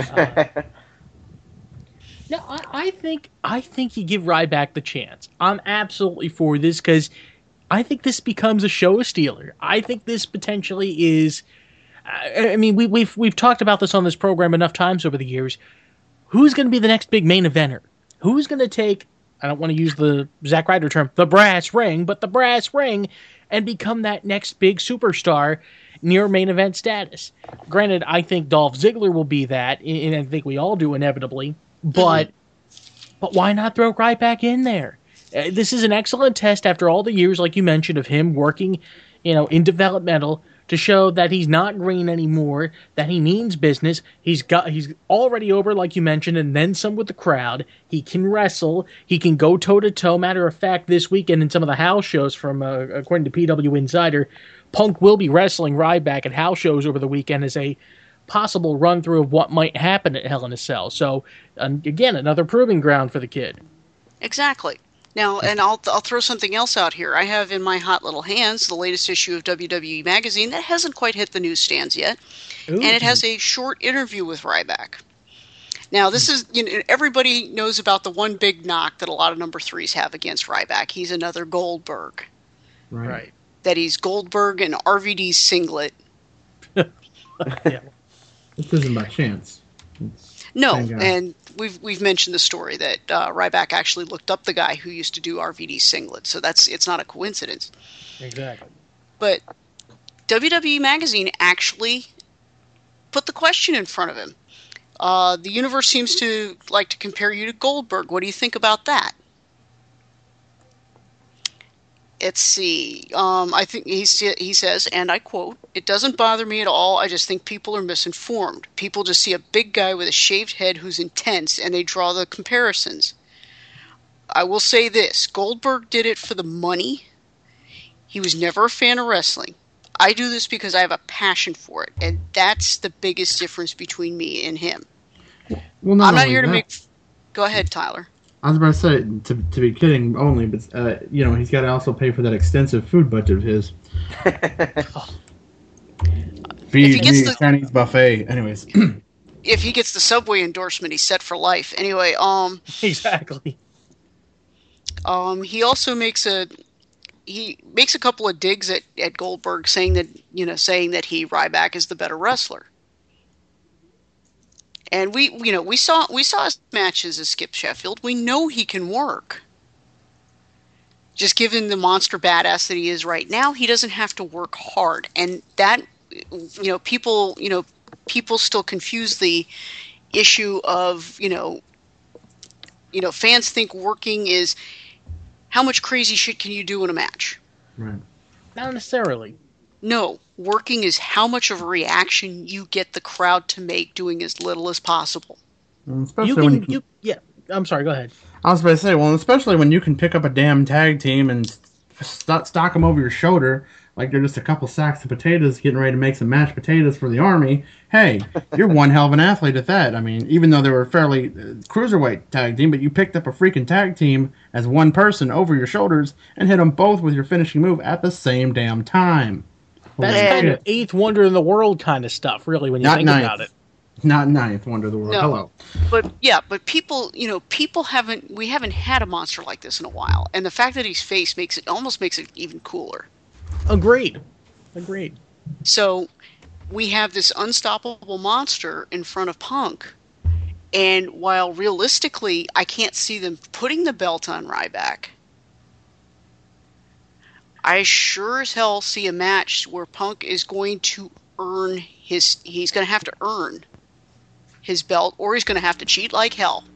Speaker 1: No, I think you give Ryback the chance. I'm absolutely for this because I think this becomes a show stealer. I think this potentially is. I mean, we've talked about this on this program enough times over the years. Who's going to be the next big main eventer? Who's going to take I don't want to use the Zack Ryder term, the brass ring, but the brass ring, and become that next big superstar near main event status. Granted, I think Dolph Ziggler will be that, and I think we all do inevitably, but why not throw Ryback in there? This is an excellent test after all the years, like you mentioned, of him working, in developmental to show that he's not green anymore, that he means business. He's already over, like you mentioned, and then some with the crowd. He can wrestle. He can go toe-to-toe. Matter of fact, this weekend in some of the house shows from, according to PW Insider, Punk will be wrestling Ryback at house shows over the weekend as a possible run-through of what might happen at Hell in a Cell. So, again, another proving ground for the kid.
Speaker 6: Exactly. Now, and I'll throw something else out here. I have in my hot little hands the latest issue of WWE Magazine that hasn't quite hit the newsstands yet, and it has a short interview with Ryback. Now, this is, everybody knows about the one big knock that a lot of number threes have against Ryback. He's another Goldberg.
Speaker 1: Right.
Speaker 6: That he's Goldberg and RVD's singlet.
Speaker 1: Yeah.
Speaker 7: This isn't by chance.
Speaker 6: No, and we've mentioned the story that Ryback actually looked up the guy who used to do RVD's singlet, so it's not a coincidence.
Speaker 1: Exactly.
Speaker 6: But WWE Magazine actually put the question in front of him. The universe seems to like to compare you to Goldberg. What do you think about that? Let's see. I think he says, and I quote, "It doesn't bother me at all. I just think people are misinformed. People just see a big guy with a shaved head who's intense, and they draw the comparisons. I will say this. Goldberg did it for the money. He was never a fan of wrestling. I do this because I have a passion for it, and that's the biggest difference between me and him."
Speaker 7: Well,
Speaker 6: I'm not here to make... Go ahead, Tyler.
Speaker 7: I was about to say, to be kidding only, but, he's got to also pay for that extensive food budget of his. Feed me a Chinese buffet. Anyways.
Speaker 6: If he gets the Subway endorsement, he's set for life. Anyway,
Speaker 1: Exactly.
Speaker 6: He also makes a couple of digs at Goldberg, saying that Ryback is the better wrestler. And we saw his matches as Skip Sheffield. We know he can work. Just given the monster badass that he is right now, he doesn't have to work hard. And that, people still confuse the issue of, fans think working is how much crazy shit can you do in a match?
Speaker 7: Right.
Speaker 1: Not necessarily.
Speaker 6: No, working is how much of a reaction you get the crowd to make doing as little as possible.
Speaker 7: Especially
Speaker 1: I'm sorry, go ahead.
Speaker 7: I was about to say, especially when you can pick up a damn tag team and stock them over your shoulder like they're just a couple sacks of potatoes getting ready to make some mashed potatoes for the army. Hey, you're one hell of an athlete at that. I mean, even though they were a fairly cruiserweight tag team, but you picked up a freaking tag team as one person over your shoulders and hit them both with your finishing move at the same damn time.
Speaker 1: That's kind of eighth wonder in the world kind of stuff, really, when you think about it.
Speaker 7: Not ninth wonder of the world.
Speaker 6: No,
Speaker 7: hello.
Speaker 6: But people, we haven't had a monster like this in a while, and the fact that he's face almost makes it even cooler.
Speaker 1: Agreed.
Speaker 6: So we have this unstoppable monster in front of Punk, and while realistically I can't see them putting the belt on Ryback, I sure as hell see a match where Punk is going to he's going to have to earn his belt, or he's going to have to cheat like hell.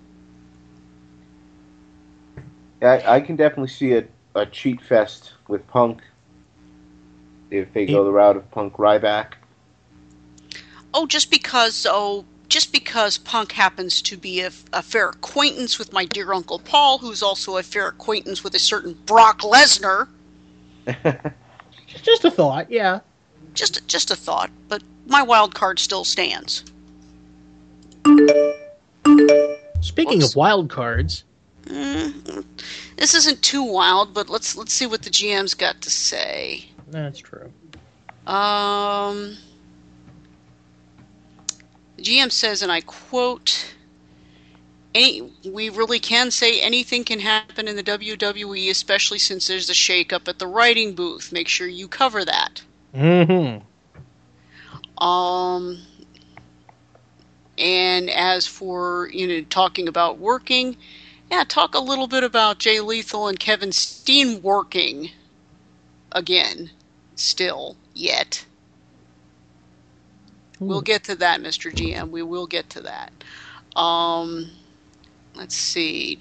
Speaker 8: Yeah, I can definitely see a cheat fest with Punk if they go the route of Punk Ryback.
Speaker 6: Just because Punk happens to be a fair acquaintance with my dear Uncle Paul, who's also a fair acquaintance with a certain Brock Lesnar.
Speaker 1: Just a thought, yeah.
Speaker 6: Just a thought, but my wild card still stands.
Speaker 1: Speaking of wild cards,
Speaker 6: this isn't too wild, but let's see what the GM's got to say.
Speaker 1: That's true.
Speaker 6: The GM says, and I quote, "We really can say anything can happen in the WWE, especially since there's a shakeup at the writing booth. Make sure you cover that."
Speaker 1: Mm-hmm.
Speaker 6: And as for talking about working, Yeah, talk a little bit about Jay Lethal and Kevin Steen working again, still, yet. We'll get to that, Mr. GM. We will get to that. Let's see.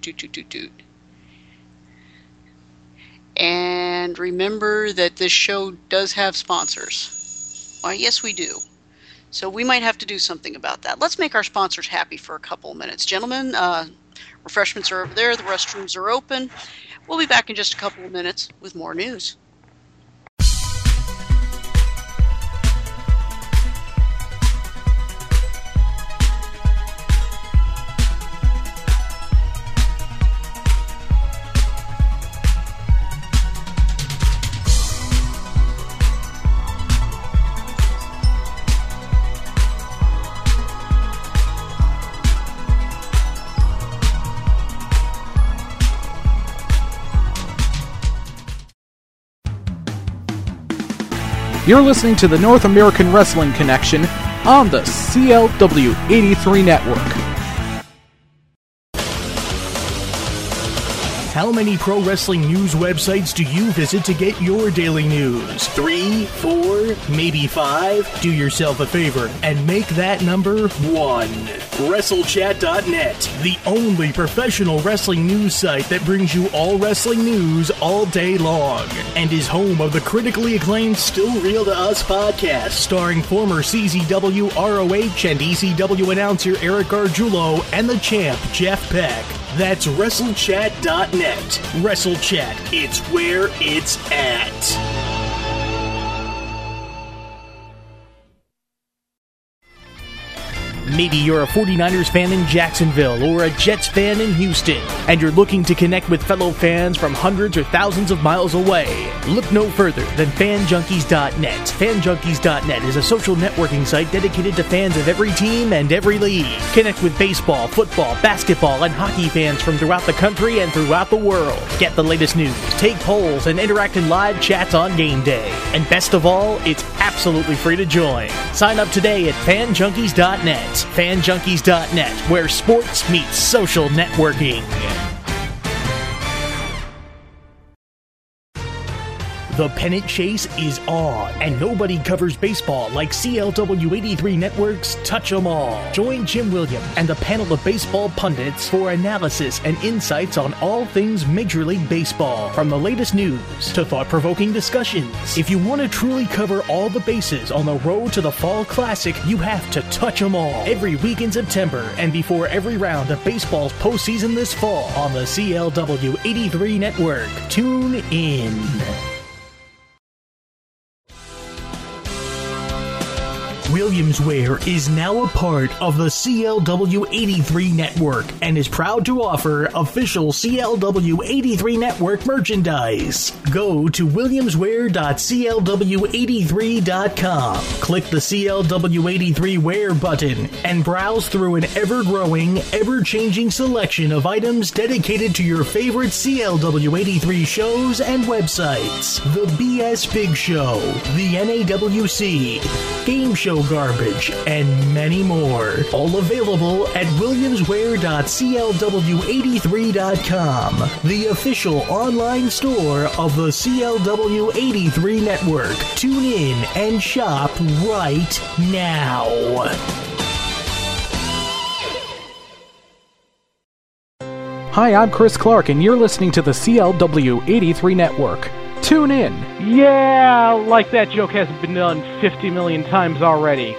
Speaker 6: And remember that this show does have sponsors. Why, yes, we do. So we might have to do something about that. Let's make our sponsors happy for a couple of minutes. Gentlemen, refreshments are over there. The restrooms are open. We'll be back in just a couple of minutes with more news.
Speaker 10: You're listening to the North American Wrestling Connection on the CLW 83 Network.
Speaker 1: How many pro wrestling news websites do you visit to get your daily news? 3, 4, maybe 5? Do yourself a favor and make that number 1. WrestleChat.net, the only professional wrestling news site that brings you all wrestling news all day long, and is home of the critically acclaimed Still Real to Us podcast, starring former CZW, ROH, and ECW announcer Eric Gargiulo and the champ Jeff Beck. That's WrestleChat.net. WrestleChat, it's where it's at. Maybe you're a 49ers fan in Jacksonville or a Jets fan in Houston, and you're looking to connect with fellow fans from hundreds or thousands of miles away. Look no further than FanJunkies.net. FanJunkies.net is a social networking site dedicated to fans of every team and every league. Connect with baseball, football, basketball, and hockey fans from throughout the country and throughout the world. Get the latest news, take polls, and interact in live chats on game day. And best of all, it's absolutely free to join. Sign up today at FanJunkies.net. FanJunkies.net, where sports meets social networking. The pennant chase is on, and nobody covers baseball like CLW 83 Network's Touch 'Em All. Join Jim Williams and a panel of baseball pundits for analysis and insights on all things Major League Baseball, from the latest news to thought-provoking discussions. If you want to truly cover all the bases on the road to the Fall Classic, you have to touch 'em all. Every week in September and before every round of baseball's postseason this fall on the CLW 83 Network. Tune in. Williamswear is now a part of the CLW 83 Network and is proud to offer official CLW 83 Network merchandise. Go to williamswear.clw83.com, click the CLW 83 Wear button, and browse through an ever-growing, ever-changing selection of items dedicated to your favorite CLW 83 shows and websites. The BS Big Show, the NAWC, Game Show Garbage, and many more. All available at williamswear.clw83.com, the official online store of the CLW 83 Network. Tune in and shop right now.
Speaker 10: Hi, I'm Chris Clark, and you're listening to the CLW 83 Network. Tune in.
Speaker 11: Yeah, like that joke hasn't been done 50 million times already.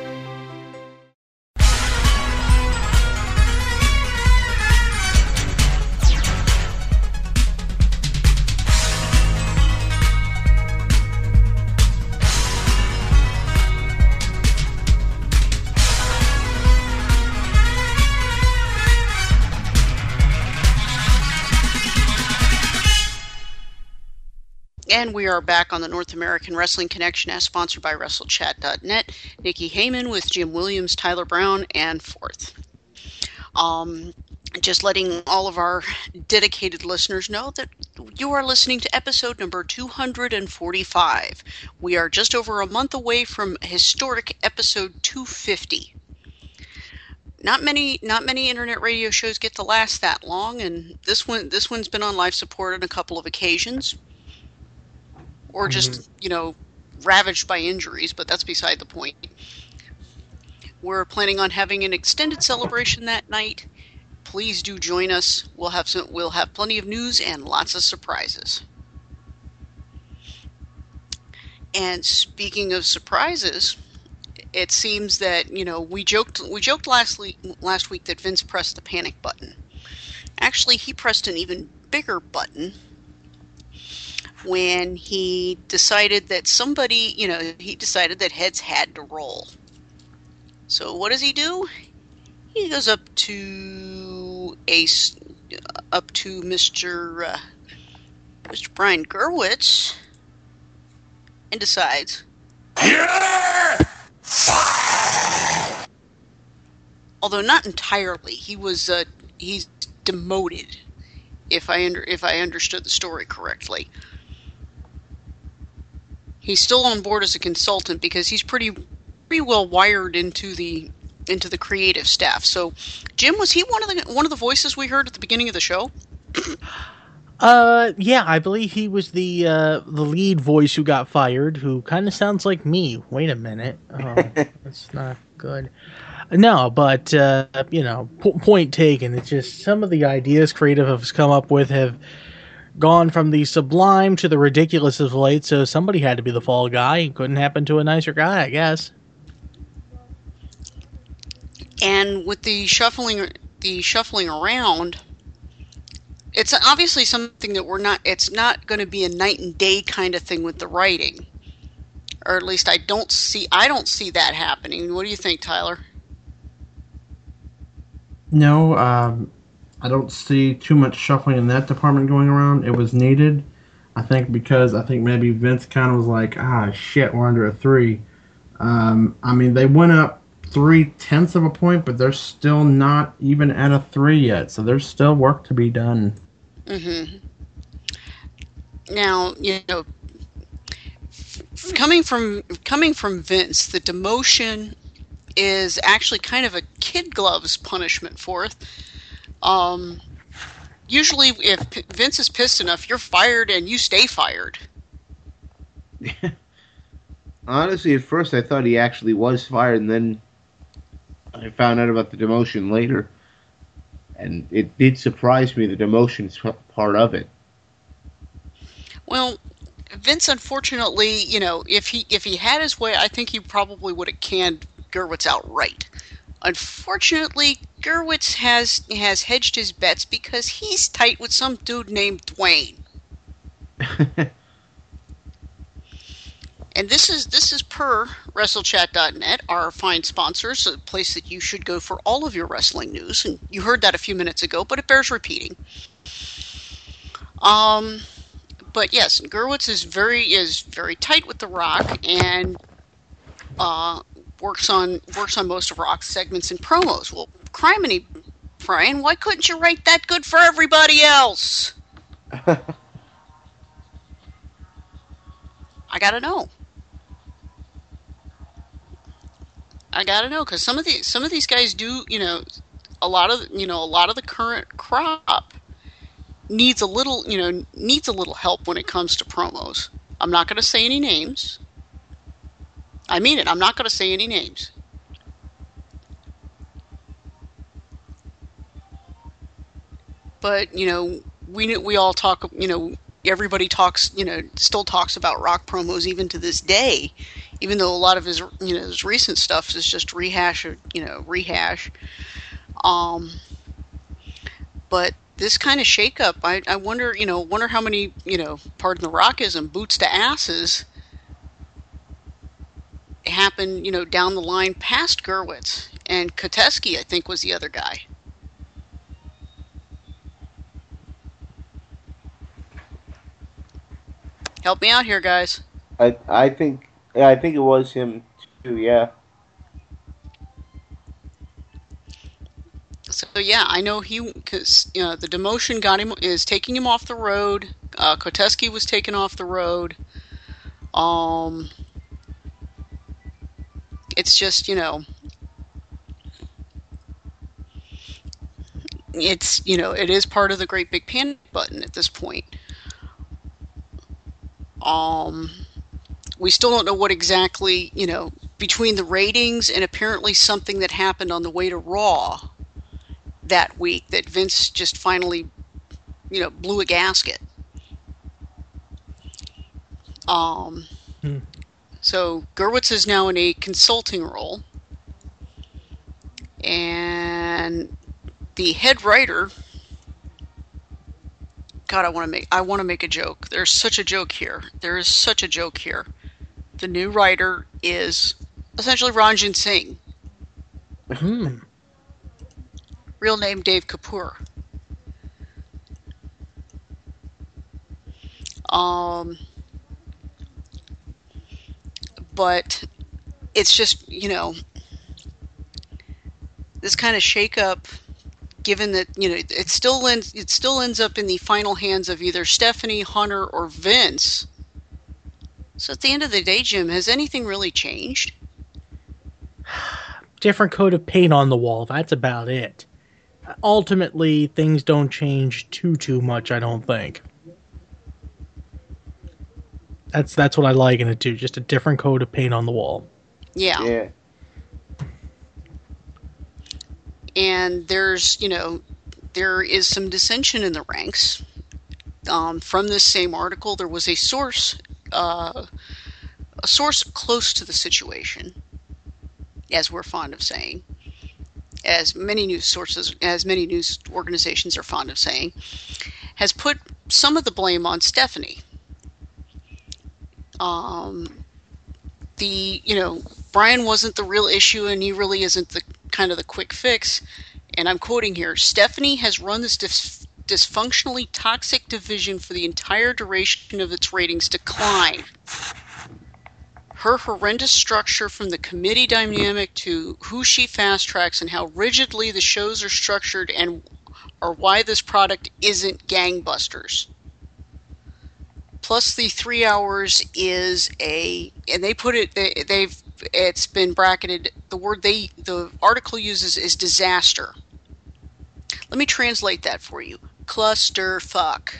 Speaker 6: And we are back on the North American Wrestling Connection as sponsored by WrestleChat.net. Nikki Heyman with Jim Williams, Tyler Brown, and Forth. Just letting all of our dedicated listeners know that you are listening to episode number 245. We are just over a month away from historic episode 250. not many internet radio shows get to last that long, and this one's been on life support on a couple of occasions, or just ravaged by injuries. But that's beside the point. We're planning on having an extended celebration that night. Please do join us. We'll have plenty of news and lots of surprises. And speaking of surprises, it seems that we joked last week that Vince pressed the panic button. Actually, he pressed an even bigger button when he decided that he decided that heads had to roll. So what does he do? He goes up to Mr. Brian Gewirtz and decides, although not entirely, he's demoted. If I understood the story correctly, he's still on board as a consultant because he's pretty well wired into the creative staff. So, Jim, was he one of the voices we heard at the beginning of the show?
Speaker 1: Yeah, I believe he was the lead voice who got fired, who kind of sounds like me. Wait a minute. Oh, that's not good. No, but, point taken. It's just some of the ideas creative has come up with have gone from the sublime to the ridiculous of late, so somebody had to be the fall guy. It couldn't happen to a nicer guy, I guess.
Speaker 6: And with the shuffling around, it's obviously something that it's not going to be a night and day kind of thing with the writing. Or at least I don't see that happening. What do you think, Tyler?
Speaker 7: No, I don't see too much shuffling in that department going around. It was needed, I think, because maybe Vince kind of was like, shit, we're under a 3. They went up 0.3 of a point, but they're still not even at a 3 yet, so there's still work to be done.
Speaker 6: Mm-hmm. Now, coming from Vince, the demotion is actually kind of a kid gloves punishment for it. Usually, if Vince is pissed enough, you're fired and you stay fired.
Speaker 8: Honestly, at first I thought he actually was fired, and then I found out about the demotion later. And it did surprise me, the demotion's part of it.
Speaker 6: Well, Vince, unfortunately, if he had his way, I think he probably would have canned Gewirtz outright. Unfortunately, Gewirtz has hedged his bets because he's tight with some dude named Dwayne. And this is per WrestleChat.net, our fine sponsors, a place that you should go for all of your wrestling news. And you heard that a few minutes ago, but it bears repeating. But yes, Gewirtz is very tight with The Rock and works on most of Rock's segments and promos. Well, criminy, Brian, why couldn't you write that good for everybody else? I gotta know. Because some of these guys do, a lot of the current crop needs a little help when it comes to promos. I'm not going to say any names. I mean it. I'm not going to say any names. But we all talk. Everybody talks. Still talks about Rock promos even to this day. Even though a lot of his recent stuff is just rehash. But this kind of shakeup, I wonder how many, pardon the Rockism, boots to asses happen, down the line past Gewirtz. And Koteski, I think, was the other guy. Help me out here, guys.
Speaker 8: I think it was him too, yeah.
Speaker 6: So yeah, I know because the demotion is taking him off the road. Koteski was taken off the road. It's just it's, it is part of the Great Big Panic Button at this point. We still don't know what exactly, between the ratings and apparently something that happened on the way to Raw that week that Vince just finally, blew a gasket. So Gerwitz is now in a consulting role, and the head writer. God, I want to make a joke. There's such a joke here. There is such a joke here. The new writer is essentially Ranjan Singh. Real name Dave Kapoor. But it's just, this kind of shakeup, given that, it still ends up in the final hands of either Stephanie, Hunter, or Vince. So at the end of the day, Jim, has anything really changed?
Speaker 1: Different coat of paint on the wall. That's about it. Ultimately, things don't change too much, I don't think. That's what I liken it to. Just a different coat of paint on the wall.
Speaker 6: Yeah. And there's, there is some dissension in the ranks. From this same article, there was a source close to the situation, as we're fond of saying, as many news organizations are fond of saying, has put some of the blame on Stephanie. Brian wasn't the real issue, and he really isn't the kind of the quick fix. And I'm quoting here: Stephanie has run this dysfunctionally toxic division for the entire duration of its ratings decline. Her horrendous structure, from the committee dynamic to who she fast tracks and how rigidly the shows are structured, or why this product isn't gangbusters. Plus the 3 hours is and they put it, it's been bracketed, the article uses is disaster. Let me translate that for you. Clusterfuck.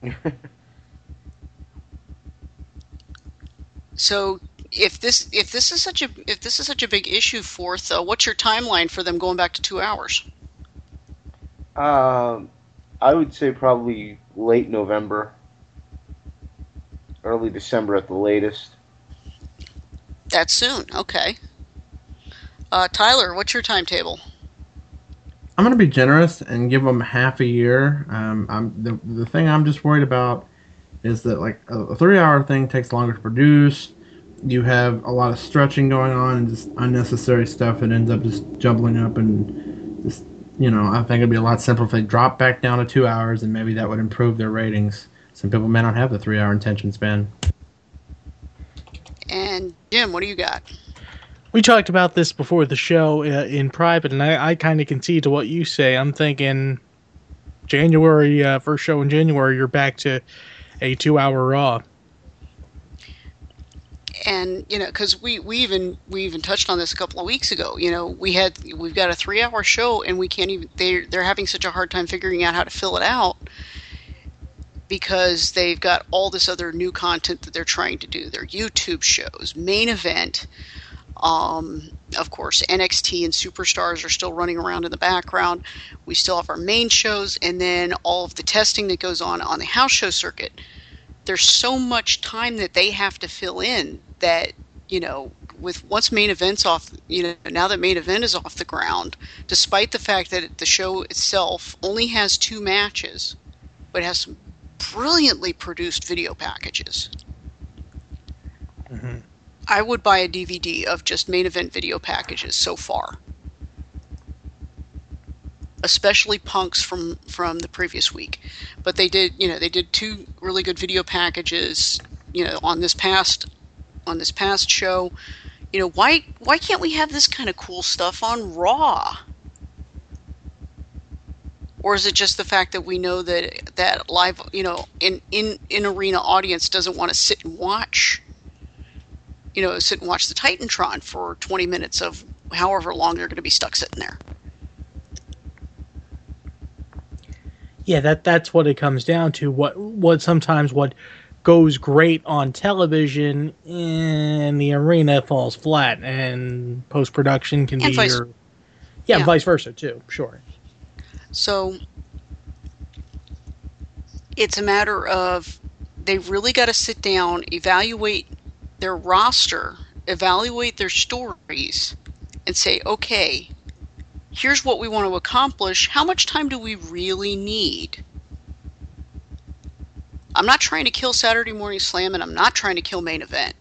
Speaker 6: So if this is such a big issue, Forth, what's your timeline for them going back to 2 hours?
Speaker 8: I would say probably late November, early December at the latest.
Speaker 6: That's soon. Okay. Tyler, what's your timetable?
Speaker 7: I'm going to be generous and give them half a year. The thing I'm just worried about is that like a 3-hour thing takes longer to produce. You have a lot of stretching going on and just unnecessary stuff that ends up just jumbling up, and just, I think it'd be a lot simpler if they drop back down to 2 hours, and maybe that would improve their ratings. Some people may not have the 3-hour attention span.
Speaker 6: And Jim, what do you got?
Speaker 1: We talked about this before the show in private, and I kind of concede to what you say. I'm thinking January, first show in January, you're back to a 2-hour Raw.
Speaker 6: And because we even touched on this a couple of weeks ago. We've got a 3-hour show, and we can't even. They're having such a hard time figuring out how to fill it out, because they've got all this other new content that they're trying to do. Their YouTube shows, Main Event. Of course, NXT and Superstars are still running around in the background. We still have our main shows, and then all of the testing that goes on the house show circuit. There's so much time that they have to fill in that, with once Main Event's off, now that Main Event is off the ground, despite the fact that the show itself only has 2 matches, but has some brilliantly produced video packages.
Speaker 1: Mm-hmm.
Speaker 6: I would buy a DVD of just Main Event video packages so far. Especially Punk's from the previous week. But they did 2 really good video packages, on this past show. Why can't we have this kind of cool stuff on Raw? Or is it just the fact that we know that live, in arena audience doesn't want to sit and watch the Titantron for 20 minutes of however long they're going to be stuck sitting there?
Speaker 1: Yeah, that's what it comes down to. What sometimes what goes great on television in the arena falls flat, and post production can
Speaker 6: And
Speaker 1: be vice versa too. Sure.
Speaker 6: So it's a matter of they've really got to sit down, evaluate their roster, evaluate their stories, and say, okay, here's what we want to accomplish. How much time do we really need? I'm not trying to kill Saturday Morning Slam, and I'm not trying to kill Main Event.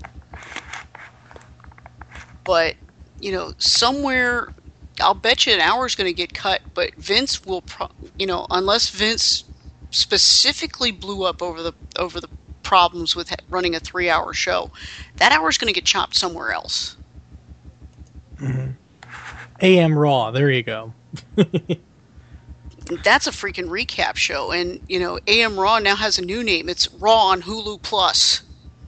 Speaker 6: But, somewhere, I'll bet you an hour is going to get cut, but Vince will, unless Vince specifically blew up over the problems with running a 3-hour show, that hour is going to get chopped somewhere else.
Speaker 1: Mm-hmm. AM Raw, there you go.
Speaker 6: That's a freaking recap show, and AM Raw now has a new name. It's Raw on Hulu Plus.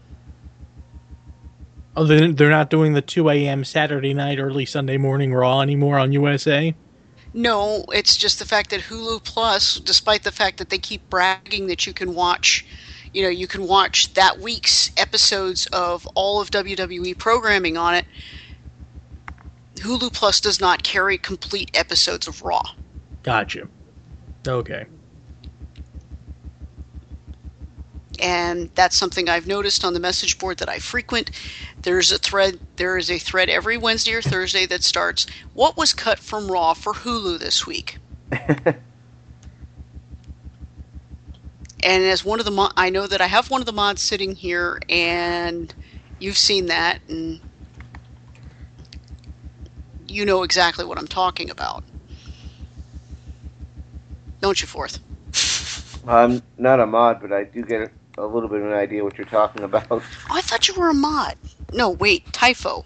Speaker 1: Oh, they're not doing the 2 a.m. Saturday night, early Sunday morning Raw anymore on USA?
Speaker 6: No, it's just the fact that Hulu Plus, despite the fact that they keep bragging that you can watch, you can watch that week's episodes of all of WWE programming on it, Hulu Plus does not carry complete episodes of Raw.
Speaker 1: Gotcha. Okay.
Speaker 6: And that's something I've noticed on the message board that I frequent. There is a thread every Wednesday or Thursday that starts, what was cut from Raw for Hulu this week? And as one of the I know that I have one of the mods sitting here, and you've seen that, and you know exactly what I'm talking about. Don't you, Fourth?
Speaker 8: I'm not a mod, but I do get a little bit of an idea what you're talking about.
Speaker 6: Oh, I thought you were a mod. No, wait, Typho.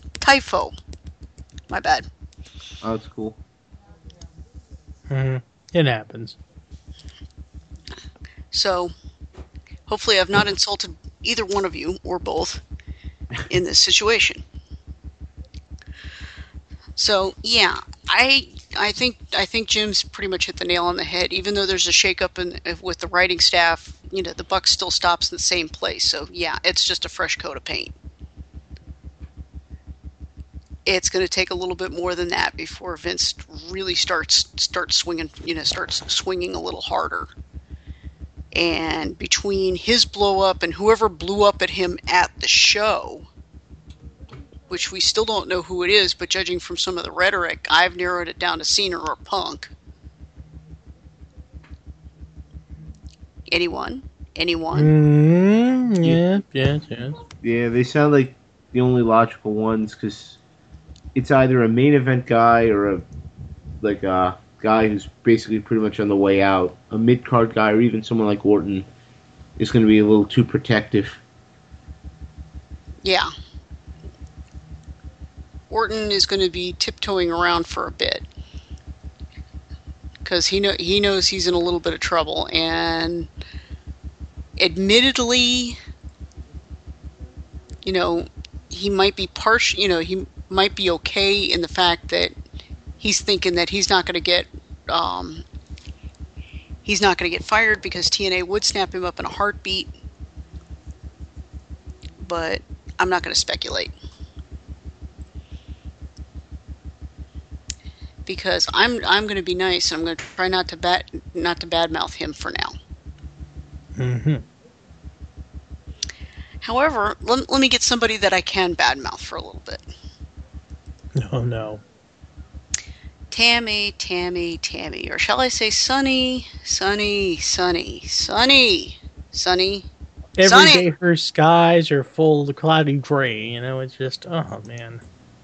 Speaker 6: My bad.
Speaker 8: Oh, that's cool.
Speaker 1: Mm-hmm. It happens.
Speaker 6: So, hopefully I've not insulted either one of you, or both, in this situation. So, yeah, I think Jim's pretty much hit the nail on the head. Even though there's a shakeup with the writing staff, the buck still stops in the same place. So, yeah, it's just a fresh coat of paint. It's going to take a little bit more than that before Vince really starts swinging, starts swinging a little harder. And between his blow up and whoever blew up at him at the show, which we still don't know who it is, but judging from some of the rhetoric, I've narrowed it down to Cena or Punk. Anyone?
Speaker 1: Yes.
Speaker 8: Yeah, they sound like the only logical ones, because it's either a main event guy or a guy who's basically pretty much on the way out. A mid-card guy, or even someone like Orton, is going to be a little too protective.
Speaker 6: Yeah. Orton is going to be tiptoeing around for a bit, because he knows he's in a little bit of trouble, and admittedly, he might be he might be okay in the fact that he's thinking that he's not going to get fired, because TNA would snap him up in a heartbeat. But I'm not going to speculate, because I'm going to be nice, and I'm going to try not to badmouth him for now.
Speaker 1: Mm-hmm.
Speaker 6: However, let me get somebody that I can badmouth for a little bit.
Speaker 1: Oh no.
Speaker 6: Tammy, or shall I say Sunny.
Speaker 1: Every day her skies are full of cloudy gray. It's just, oh man.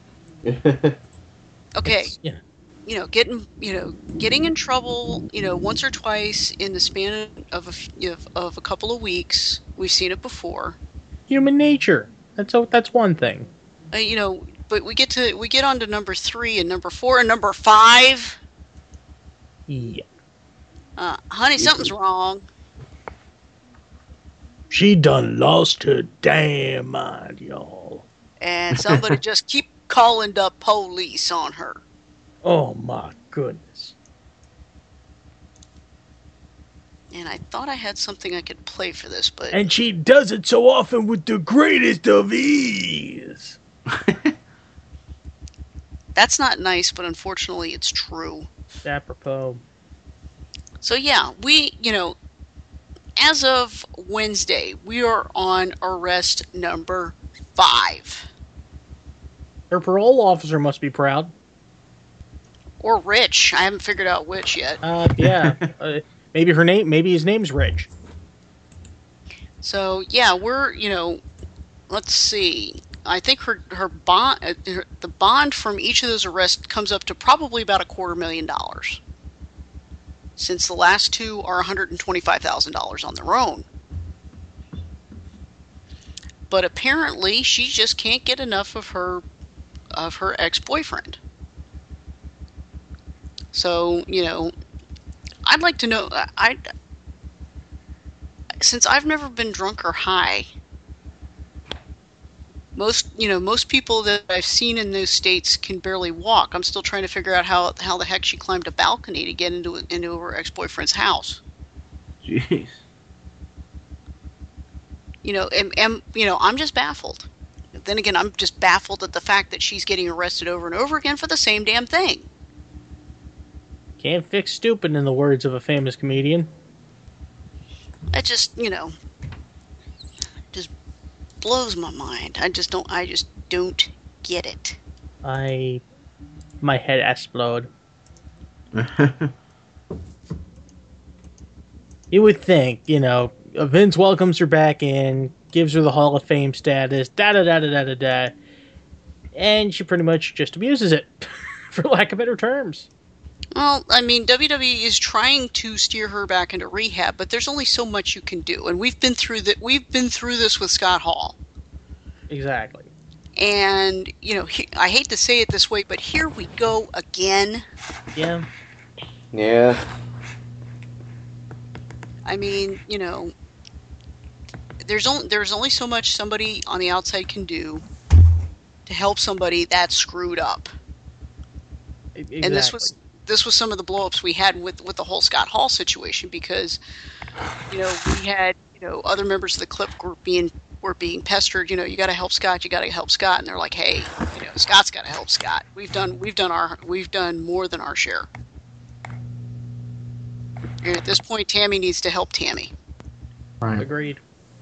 Speaker 6: Okay.
Speaker 1: Yeah.
Speaker 6: Getting in trouble, once or twice in the span of a couple of weeks. We've seen it before.
Speaker 1: Human nature. That's one thing.
Speaker 6: But we get on to number 3 and number 4 and number 5.
Speaker 1: Yeah.
Speaker 6: Honey, something's wrong.
Speaker 1: She done lost her damn mind, y'all.
Speaker 6: And somebody just keep calling the police on her.
Speaker 1: Oh my goodness.
Speaker 6: And I thought I had something I could play for this, but...
Speaker 1: And she does it so often with the greatest of ease.
Speaker 6: That's not nice, but unfortunately it's true.
Speaker 1: Apropos.
Speaker 6: So yeah, we, as of Wednesday, we are on arrest number 5.
Speaker 1: Her parole officer must be proud.
Speaker 6: Or Rich. I haven't figured out which yet.
Speaker 1: Yeah. Maybe his name's Rich.
Speaker 6: So yeah, we're, let's see. I think her bond, the bond from each of those arrests comes up to probably about $250,000. Since the last 2 are $125,000 on their own. But apparently she just can't get enough of her ex-boyfriend. So, I'd like to know, since I've never been drunk or high, most people that I've seen in those states can barely walk. I'm still trying to figure out how the heck she climbed a balcony to get into her ex-boyfriend's house.
Speaker 8: Jeez.
Speaker 6: I'm just baffled. Then again, I'm just baffled at the fact that she's getting arrested over and over again for the same damn thing.
Speaker 1: Can't fix stupid, in the words of a famous comedian.
Speaker 6: That just, just blows my mind. I just don't get it.
Speaker 1: My head explode. You would think, Vince welcomes her back in, gives her the Hall of Fame status, da-da-da-da-da-da-da, and she pretty much just abuses it, for lack of better terms.
Speaker 6: Well, I mean, WWE is trying to steer her back into rehab, but there's only so much you can do, and we've been through this with Scott Hall.
Speaker 1: Exactly.
Speaker 6: And, I hate to say it this way, but here we go again.
Speaker 1: Yeah.
Speaker 8: Yeah.
Speaker 6: I mean, there's only so much somebody on the outside can do to help somebody that's screwed up.
Speaker 1: Exactly.
Speaker 6: And this was some of the blow-ups we had with the whole Scott Hall situation, because we had other members of the Clip group were being pestered. You got to help Scott. You got to help Scott, and they're like, hey, Scott's got to help Scott. We've done more than our share. And at this point, Tammy needs to help Tammy.
Speaker 7: Right.
Speaker 1: Agreed.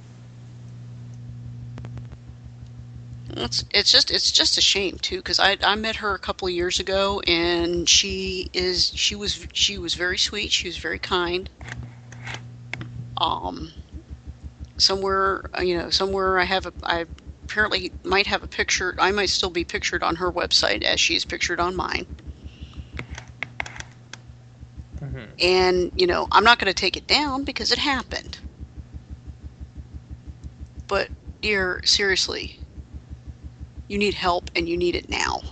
Speaker 6: It's just a shame too, because I met her a couple of years ago, and she was very sweet. She was very kind. Somewhere I apparently might have a picture. I might still be pictured on her website as she is pictured on mine. Mm-hmm. And I'm not going to take it down because it happened. But dear, seriously. You need help, and you need it now.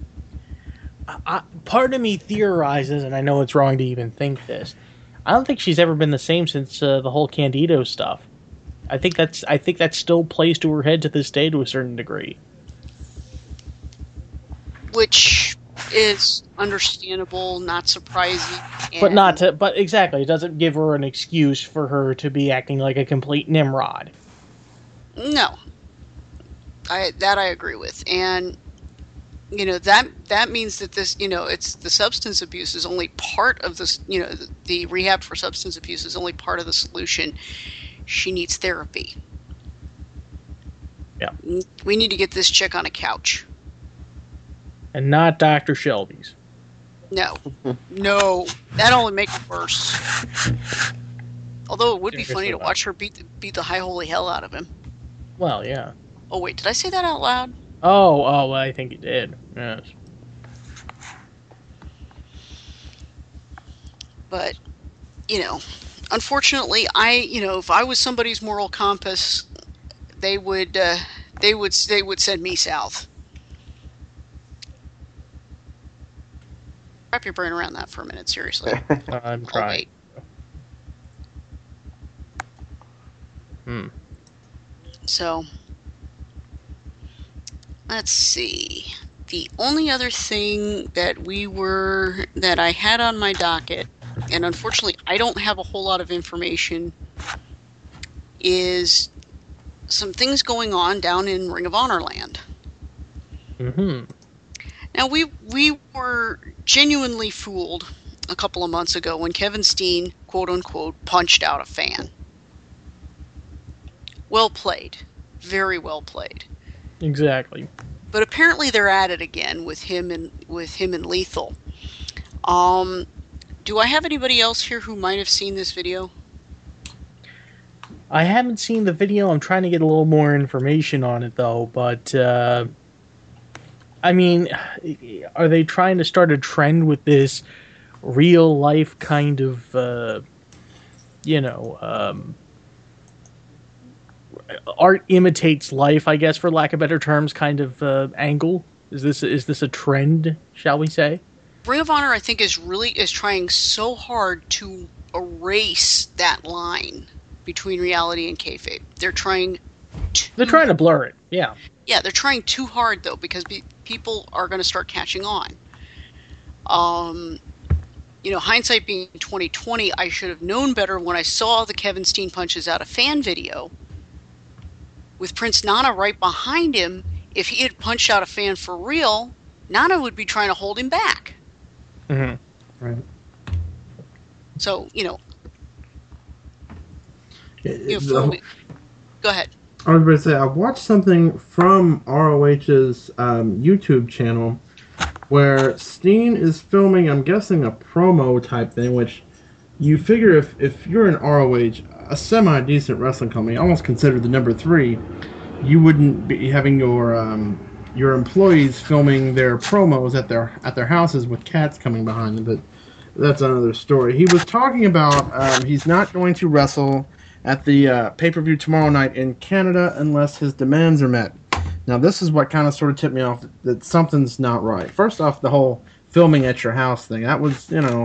Speaker 1: Part of me theorizes, and I know it's wrong to even think this, I don't think she's ever been the same since the whole Candido stuff. I think that still plays to her head to this day to a certain degree.
Speaker 6: Which is understandable, not surprising.
Speaker 1: But exactly, it doesn't give her an excuse for her to be acting like a complete Nimrod.
Speaker 6: No. I agree with, and that means that this it's the substance abuse is only part of this. The rehab for substance abuse is only part of the solution. She needs therapy.
Speaker 1: Yeah,
Speaker 6: we need to get this chick on a couch,
Speaker 1: and not Dr. Shelby's.
Speaker 6: No, that only makes it worse. Although it would be funny to watch her beat the high holy hell out of him.
Speaker 1: Well, yeah.
Speaker 6: Oh, wait, did I say that out loud?
Speaker 1: Oh, I think you did. Yes.
Speaker 6: But, unfortunately, if I was somebody's moral compass, they would send me south. Wrap your brain around that for a minute, seriously.
Speaker 1: I'm trying.
Speaker 6: So, let's see. The only other thing that I had on my docket and unfortunately I don't have a whole lot of information, is some things going on down in Ring of Honor land.
Speaker 1: Mm-hmm.
Speaker 6: Now, we were genuinely fooled a couple of months ago when Kevin Steen, quote-unquote, punched out a fan. Well played. Very well played.
Speaker 1: Exactly.
Speaker 6: But apparently they're at it again with him and Lethal. Do I have anybody else here who might have seen this video?
Speaker 1: I haven't seen the video. I'm trying to get a little more information on it, though. But, I mean, are they trying to start a trend with this real-life kind of, art imitates life, I guess, for lack of better terms, kind of angle? Is this a trend, shall we say?
Speaker 6: Ring of Honor, I think, is trying so hard to erase that line between reality and kayfabe. They're trying
Speaker 1: to blur it. Yeah.
Speaker 6: Yeah, they're trying too hard though, because people are going to start catching on. Hindsight being 2020, I should have known better when I saw the Kevin Steen punches out a fan video with Prince Nana right behind him. If he had punched out a fan for real, Nana would be trying to hold him back.
Speaker 1: Mm-hmm. Right.
Speaker 6: So, go ahead.
Speaker 7: I was going to say, I watched something from ROH's YouTube channel where Steen is filming, I'm guessing, a promo type thing, which you figure if you're an ROH, a semi-decent wrestling company, almost considered the number 3, you wouldn't be having your employees filming their promos at their houses with cats coming behind them, but that's another story. He was talking about he's not going to wrestle at the pay-per-view tomorrow night in Canada unless his demands are met. Now, this is what kind of sort of tipped me off that something's not right. First off, the whole filming at your house thing, that was,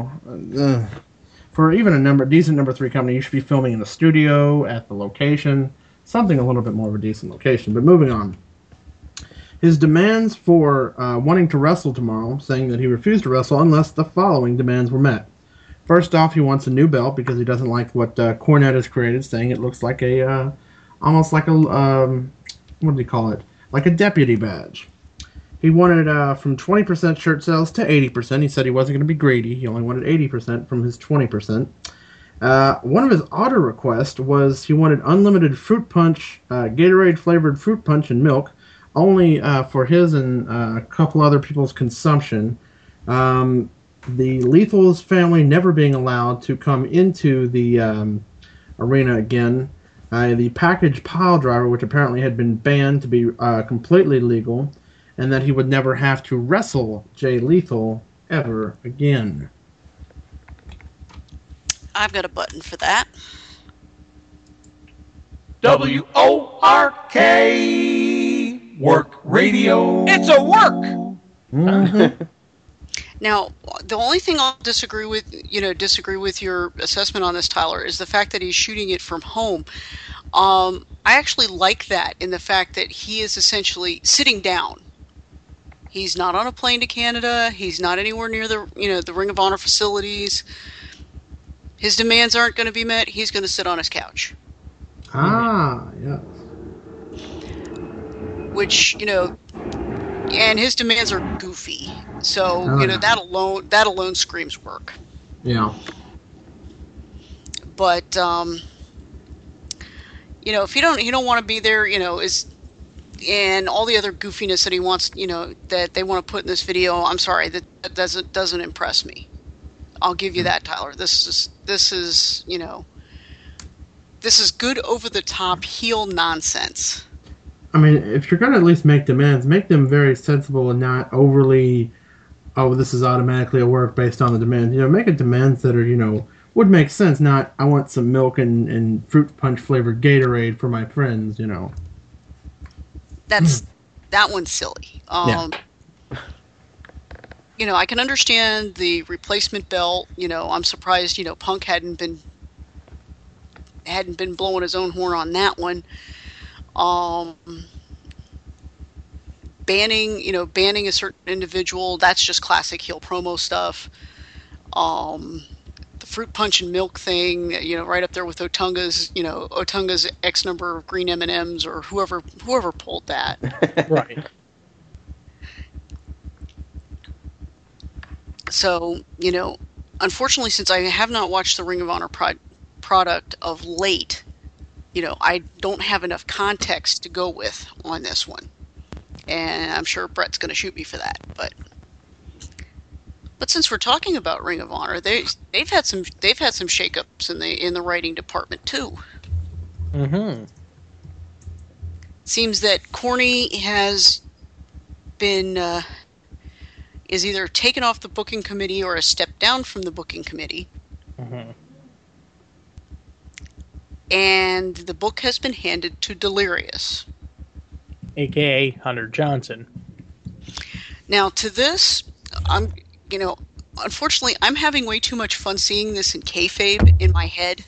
Speaker 7: for even a decent number 3 company, you should be filming in the studio, at the location, something a little bit more of a decent location. But moving on. His demands for wanting to wrestle tomorrow, saying that he refused to wrestle unless the following demands were met. First off, he wants a new belt because he doesn't like what Cornette has created, saying it looks like almost like a, what do you call it? Like a deputy badge. He wanted from 20% shirt sales to 80%. He said he wasn't going to be greedy. He only wanted 80% from his 20%. One of his auto requests was he wanted unlimited fruit punch, Gatorade flavored fruit punch and milk, only for his and a couple other people's consumption. The Lethal's family never being allowed to come into the arena again. The package pile driver, which apparently had been banned to be completely legal, and that he would never have to wrestle Jay Lethal ever again.
Speaker 6: I've got a button for that.
Speaker 5: WORK Work Radio. It's a work.
Speaker 7: Mm-hmm.
Speaker 6: Now, the only thing I'll disagree with your assessment on this, Tyler, is the fact that he's shooting it from home. I actually like that in the fact that he is essentially sitting down. He's not on a plane to Canada. He's not anywhere near the Ring of Honor facilities. His demands aren't going to be met. He's going to sit on his couch.
Speaker 7: Yes.
Speaker 6: Which, and his demands are goofy. So, that alone screams work.
Speaker 7: Yeah.
Speaker 6: But, if you don't want to be there, and all the other goofiness that he wants, that they want to put in this video, I'm sorry, that doesn't impress me. I'll give you that, Tyler. This is good over the top heel nonsense.
Speaker 7: I mean, if you're going to at least make demands, make them very sensible and not overly, this is automatically a work based on the demands. Make it demands that are, would make sense, not, I want some milk and fruit punch flavored Gatorade for my friends,
Speaker 6: That one's silly.
Speaker 7: Yeah.
Speaker 6: I can understand the replacement belt. I'm surprised, Punk hadn't been blowing his own horn on that one. Banning a certain individual, that's just classic heel promo stuff. The fruit punch and milk thing, right up there with Otunga's X number of green M&Ms or whoever pulled that.
Speaker 1: Right.
Speaker 6: So, unfortunately, since I have not watched the Ring of Honor product of late, I don't have enough context to go with on this one. And I'm sure Brett's going to shoot me for that, but since we're talking about Ring of Honor, they've had some shakeups in the writing department too.
Speaker 1: Mm-hmm.
Speaker 6: Seems that Corny has been is either taken off the booking committee or has stepped down from the booking committee.
Speaker 1: Mm-hmm.
Speaker 6: And the book has been handed to Delirious,
Speaker 1: a.k.a. Hunter Johnson.
Speaker 6: Now, to this, unfortunately, I'm having way too much fun seeing this in kayfabe in my head.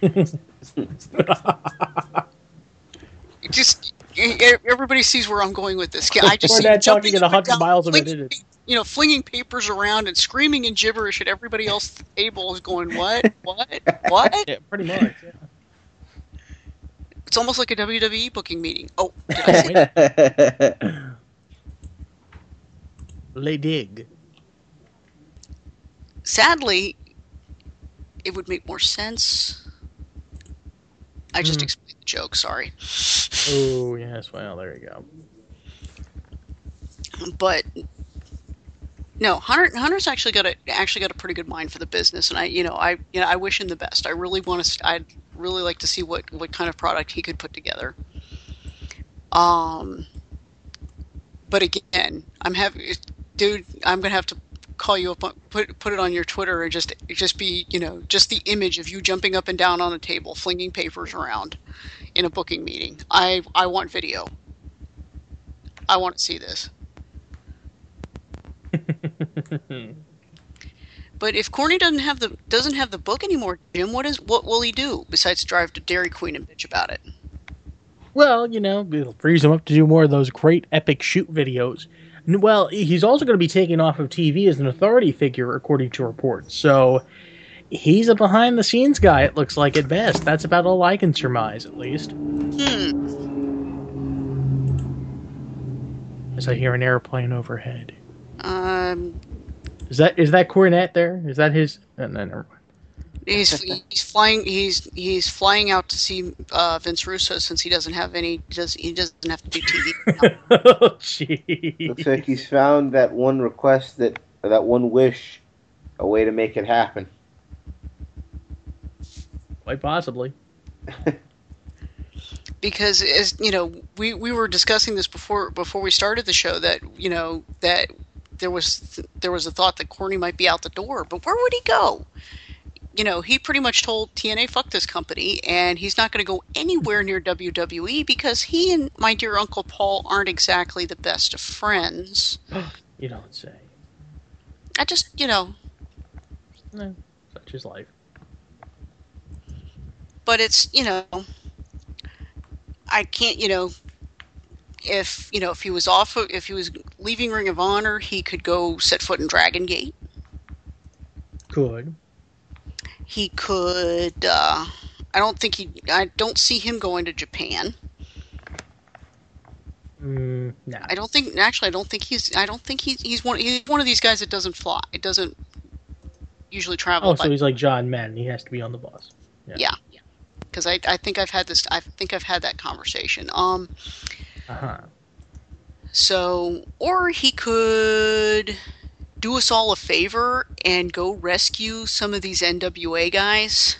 Speaker 6: Everybody sees where I'm going with this. I just see
Speaker 1: talking at 100 miles a minute.
Speaker 6: Flinging papers around and screaming in gibberish at everybody else at the table is going, what?
Speaker 1: Yeah, pretty much. Yeah.
Speaker 6: It's almost like a WWE booking meeting. Oh, did I say that?
Speaker 1: Les dig.
Speaker 6: Sadly, it would make more sense. I just explained the joke, sorry.
Speaker 1: Oh, yes, well, there you go.
Speaker 6: But no, Hunter's actually got a pretty good mind for the business, and I wish him the best. I'd really like to see what kind of product he could put together. But again, I'm gonna have to call you up, put it on your Twitter, and just be just the image of you jumping up and down on a table, flinging papers around in a booking meeting. I want video. I want to see this. But if Corny doesn't have the book anymore, Jim, what will he do besides drive to Dairy Queen and bitch about it?
Speaker 1: Well, it frees him up to do more of those great epic shoot videos. Well, he's also going to be taken off of TV as an authority figure, according to reports. So he's a behind-the-scenes guy, it looks like, at best. That's about all I can surmise, at least. As I hear an airplane overhead. Is that Cornette there? Is that his? No, never mind.
Speaker 6: He's flying. He's flying out to see Vince Russo since he doesn't have any. He doesn't have to do TV.
Speaker 1: Oh, jeez.
Speaker 8: Looks like he's found that one request, that one wish, a way to make it happen.
Speaker 1: Quite possibly.
Speaker 6: Because as we were discussing this before we started the show, that that there was a thought that Corny might be out the door, but where would he go? He pretty much told TNA, fuck this company, and he's not going to go anywhere near WWE because he and my dear Uncle Paul aren't exactly the best of friends.
Speaker 1: You don't say.
Speaker 6: I just,
Speaker 1: No, such is life.
Speaker 6: But it's, I can't, if he was leaving Ring of Honor, he could go set foot in Dragon Gate.
Speaker 1: Could.
Speaker 6: He could. I don't see him going to Japan.
Speaker 1: No.
Speaker 6: I don't think he's one of these guys that doesn't fly. It doesn't usually travel.
Speaker 1: Oh, so he's like John Madden. He has to be on the bus.
Speaker 6: Yeah. Because I think I've had this. I think I've had that conversation. So, or he could do us all a favor and go rescue some of these NWA guys.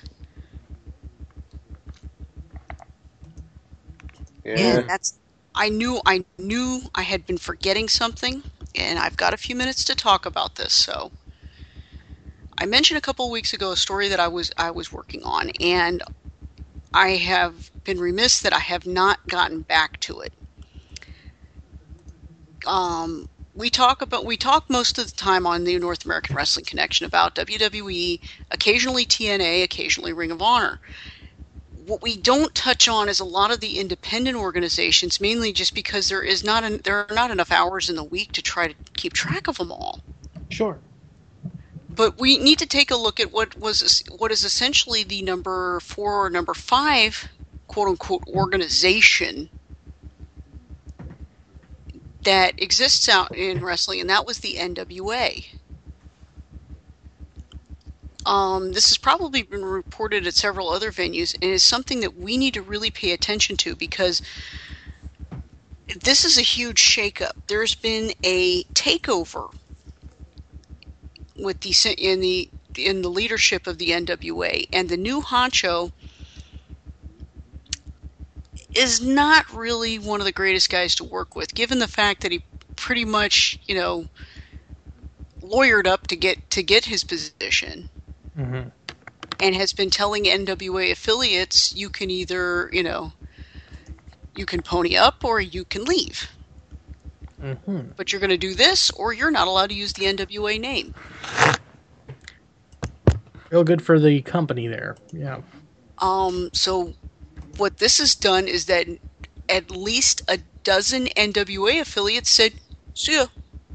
Speaker 8: Yeah.
Speaker 6: And I knew I had been forgetting something, and I've got a few minutes to talk about this. So, I mentioned a couple of weeks ago a story that I was working on, and I have been remiss that I have not gotten back to it. We talk most of the time on the North American Wrestling Connection about WWE, occasionally TNA, occasionally Ring of Honor. What we don't touch on is a lot of the independent organizations, mainly just because there are not enough hours in the week to try to keep track of them all.
Speaker 1: Sure.
Speaker 6: But we need to take a look at what is essentially the number 4 or number 5, quote unquote, organization that exists out in wrestling, and that was the NWA. This has probably been reported at several other venues, and is something that we need to really pay attention to, because this is a huge shakeup. There's been a takeover with in the leadership of the NWA, and the new honcho is not really one of the greatest guys to work with, given the fact that he pretty much, lawyered up to get his position,
Speaker 1: Mm-hmm.
Speaker 6: and has been telling NWA affiliates, you can either, you can pony up or you can leave.
Speaker 1: Mm-hmm.
Speaker 6: But you're going to do this, or you're not allowed to use the NWA name.
Speaker 1: Real good for the company there. Yeah.
Speaker 6: So what this has done is that at least a dozen NWA affiliates said, see ya.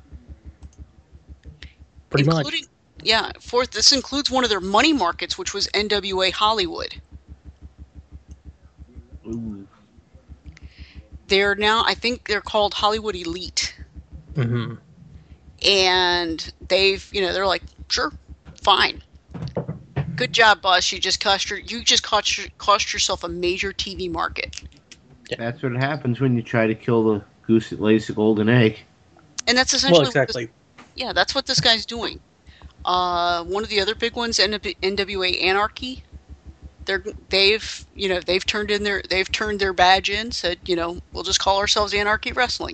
Speaker 1: Pretty much.
Speaker 6: Yeah. Fourth, this includes one of their money markets, which was NWA Hollywood.
Speaker 8: Ooh.
Speaker 6: They're now, I think they're called Hollywood Elite.
Speaker 1: Mm-hmm.
Speaker 6: And they're like, sure, fine. Good job, boss. You just cost yourself a major TV market.
Speaker 8: That's what happens when you try to kill the goose that lays the golden egg.
Speaker 6: And that's essentially
Speaker 1: exactly.
Speaker 6: That's what this guy's doing. One of the other big ones, NWA Anarchy. They've turned their badge in, said, we'll just call ourselves Anarchy Wrestling.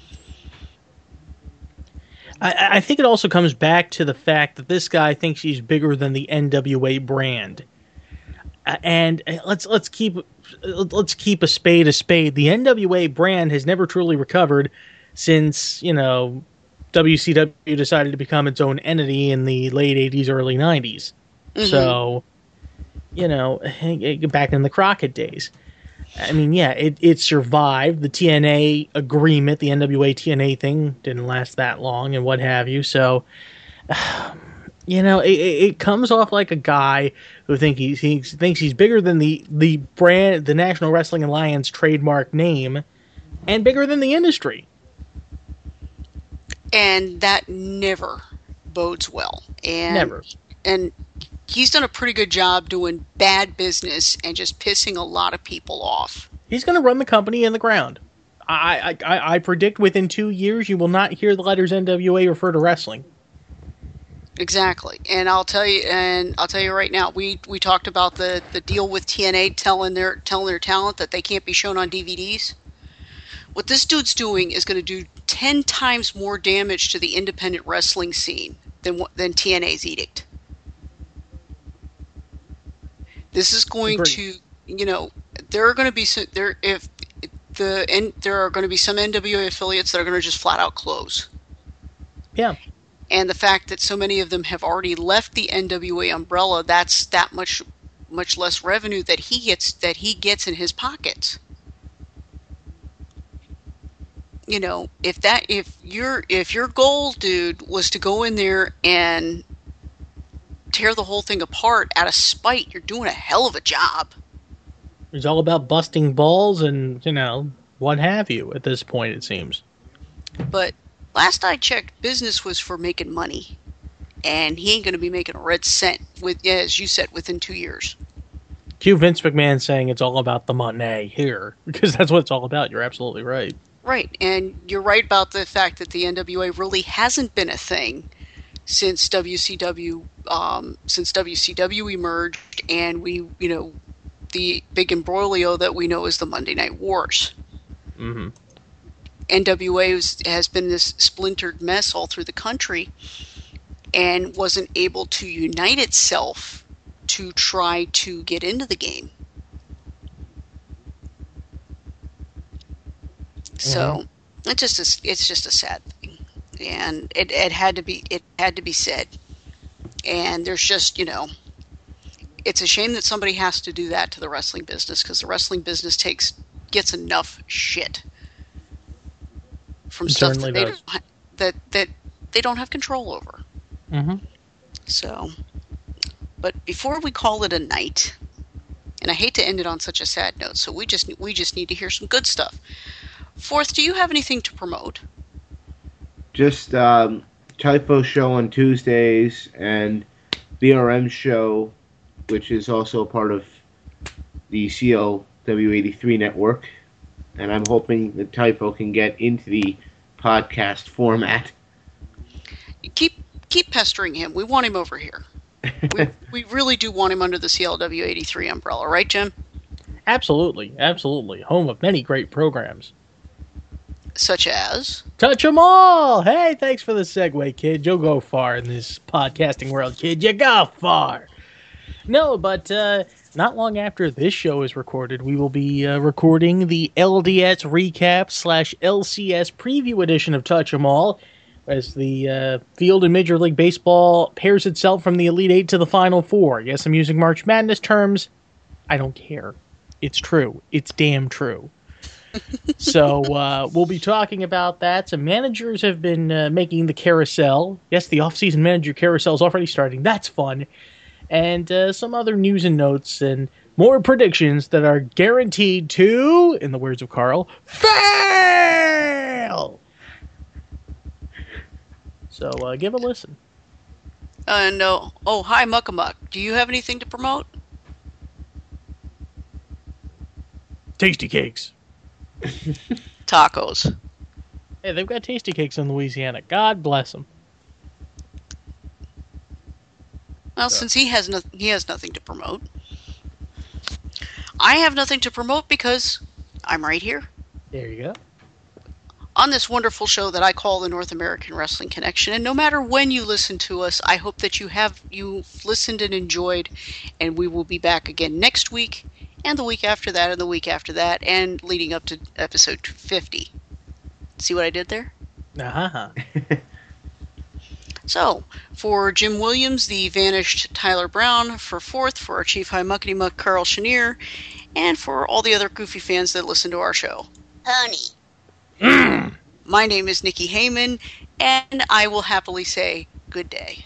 Speaker 1: I think it also comes back to the fact that this guy thinks he's bigger than the NWA brand. And let's keep a spade a spade. The NWA brand has never truly recovered since, WCW decided to become its own entity in the late 80s, early 90s. Mm-hmm. So, back in the Crockett days. I mean, yeah, it survived. The TNA agreement, the NWA TNA thing, didn't last that long and what have you. So, it comes off like a guy who thinks he's bigger than the brand, the National Wrestling Alliance trademark name, and bigger than the industry.
Speaker 6: And that never bodes well.
Speaker 1: Never.
Speaker 6: And he's done a pretty good job doing bad business and just pissing a lot of people off.
Speaker 1: He's going to run the company in the ground. I predict within 2 years you will not hear the letters NWA refer to wrestling.
Speaker 6: Exactly. And I'll tell you right now, we talked about the deal with TNA telling their talent that they can't be shown on DVDs. What this dude's doing is going to do 10 times more damage to the independent wrestling scene than TNA's edict. This is going to, there are going to be some there are going to be some NWA affiliates that are going to just flat out close.
Speaker 1: Yeah.
Speaker 6: And the fact that so many of them have already left the NWA umbrella, that's that much less revenue that he gets in his pockets. If your goal, dude, was to go in there and tear the whole thing apart out of spite, you're doing a hell of a job.
Speaker 1: It's all about busting balls and, what have you at this point, it seems.
Speaker 6: But last I checked, business was for making money. And he ain't going to be making a red cent, as you said, within 2 years.
Speaker 1: Cue Vince McMahon saying it's all about the money here, because that's what it's all about. You're absolutely right.
Speaker 6: Right, and you're right about the fact that the NWA really hasn't been a thing since WCW emerged, and the big imbroglio that we know is the Monday Night Wars.
Speaker 1: Mm-hmm.
Speaker 6: NWA has been this splintered mess all through the country, and wasn't able to unite itself to try to get into the game. So it's just a sad thing, and it had to be said. And there's just it's a shame that somebody has to do that to the wrestling business, because the wrestling business gets enough shit from stuff that they don't have control over.
Speaker 1: Mm-hmm.
Speaker 6: So, but before we call it a night, and I hate to end it on such a sad note, so we just need to hear some good stuff. Fourth, do you have anything to promote?
Speaker 8: Just Typo show on Tuesdays and BRM show, which is also part of the CLW83 network. And I'm hoping that Typo can get into the podcast format.
Speaker 6: Keep pestering him. We want him over here. We really do want him under the CLW83 umbrella, right, Jim?
Speaker 1: Absolutely, absolutely. Home of many great programs.
Speaker 6: Such as?
Speaker 1: Touch 'em all! Hey, thanks for the segue, kid. You'll go far in this podcasting world, kid. You go far! No, but not long after this show is recorded, we will be recording the LDS recap / LCS preview edition of Touch 'em all, as the field in Major League Baseball pairs itself from the Elite Eight to the Final Four. Yes, I'm using March Madness terms. I don't care. It's true. It's damn true. So we'll be talking about that. Some managers have been making the carousel. Yes, the off-season manager carousel is already starting. That's fun. And some other news and notes and more predictions that are guaranteed to, in the words of Carl, fail! So give a listen.
Speaker 6: No. Oh, hi, Muckamuck. Do you have anything to promote?
Speaker 1: Tasty Cakes.
Speaker 6: Tacos.
Speaker 1: Hey, they've got Tasty Cakes in Louisiana. God bless them.
Speaker 6: Well, since he has nothing to promote, I have nothing to promote because I'm right here.
Speaker 1: There you go.
Speaker 6: On this wonderful show that I call the North American Wrestling Connection. And no matter when you listen to us, I hope that you've listened and enjoyed, and we will be back again next week, and the week after that, and the week after that, and leading up to episode 50. See what I did there?
Speaker 1: Uh-huh.
Speaker 6: So, for Jim Williams, the vanished Tyler Brown, for Fourth, for our Chief High Muckety Muck, Carl Chenier, and for all the other goofy fans that listen to our show. Pony. My name is Nikki Heyman, and I will happily say good day.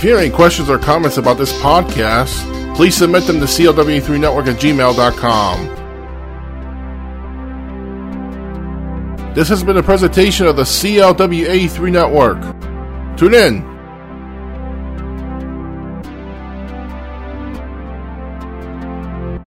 Speaker 12: If you have any questions or comments about this podcast, please submit them to clw83network@gmail.com. This has been a presentation of the CLW83 Network. Tune in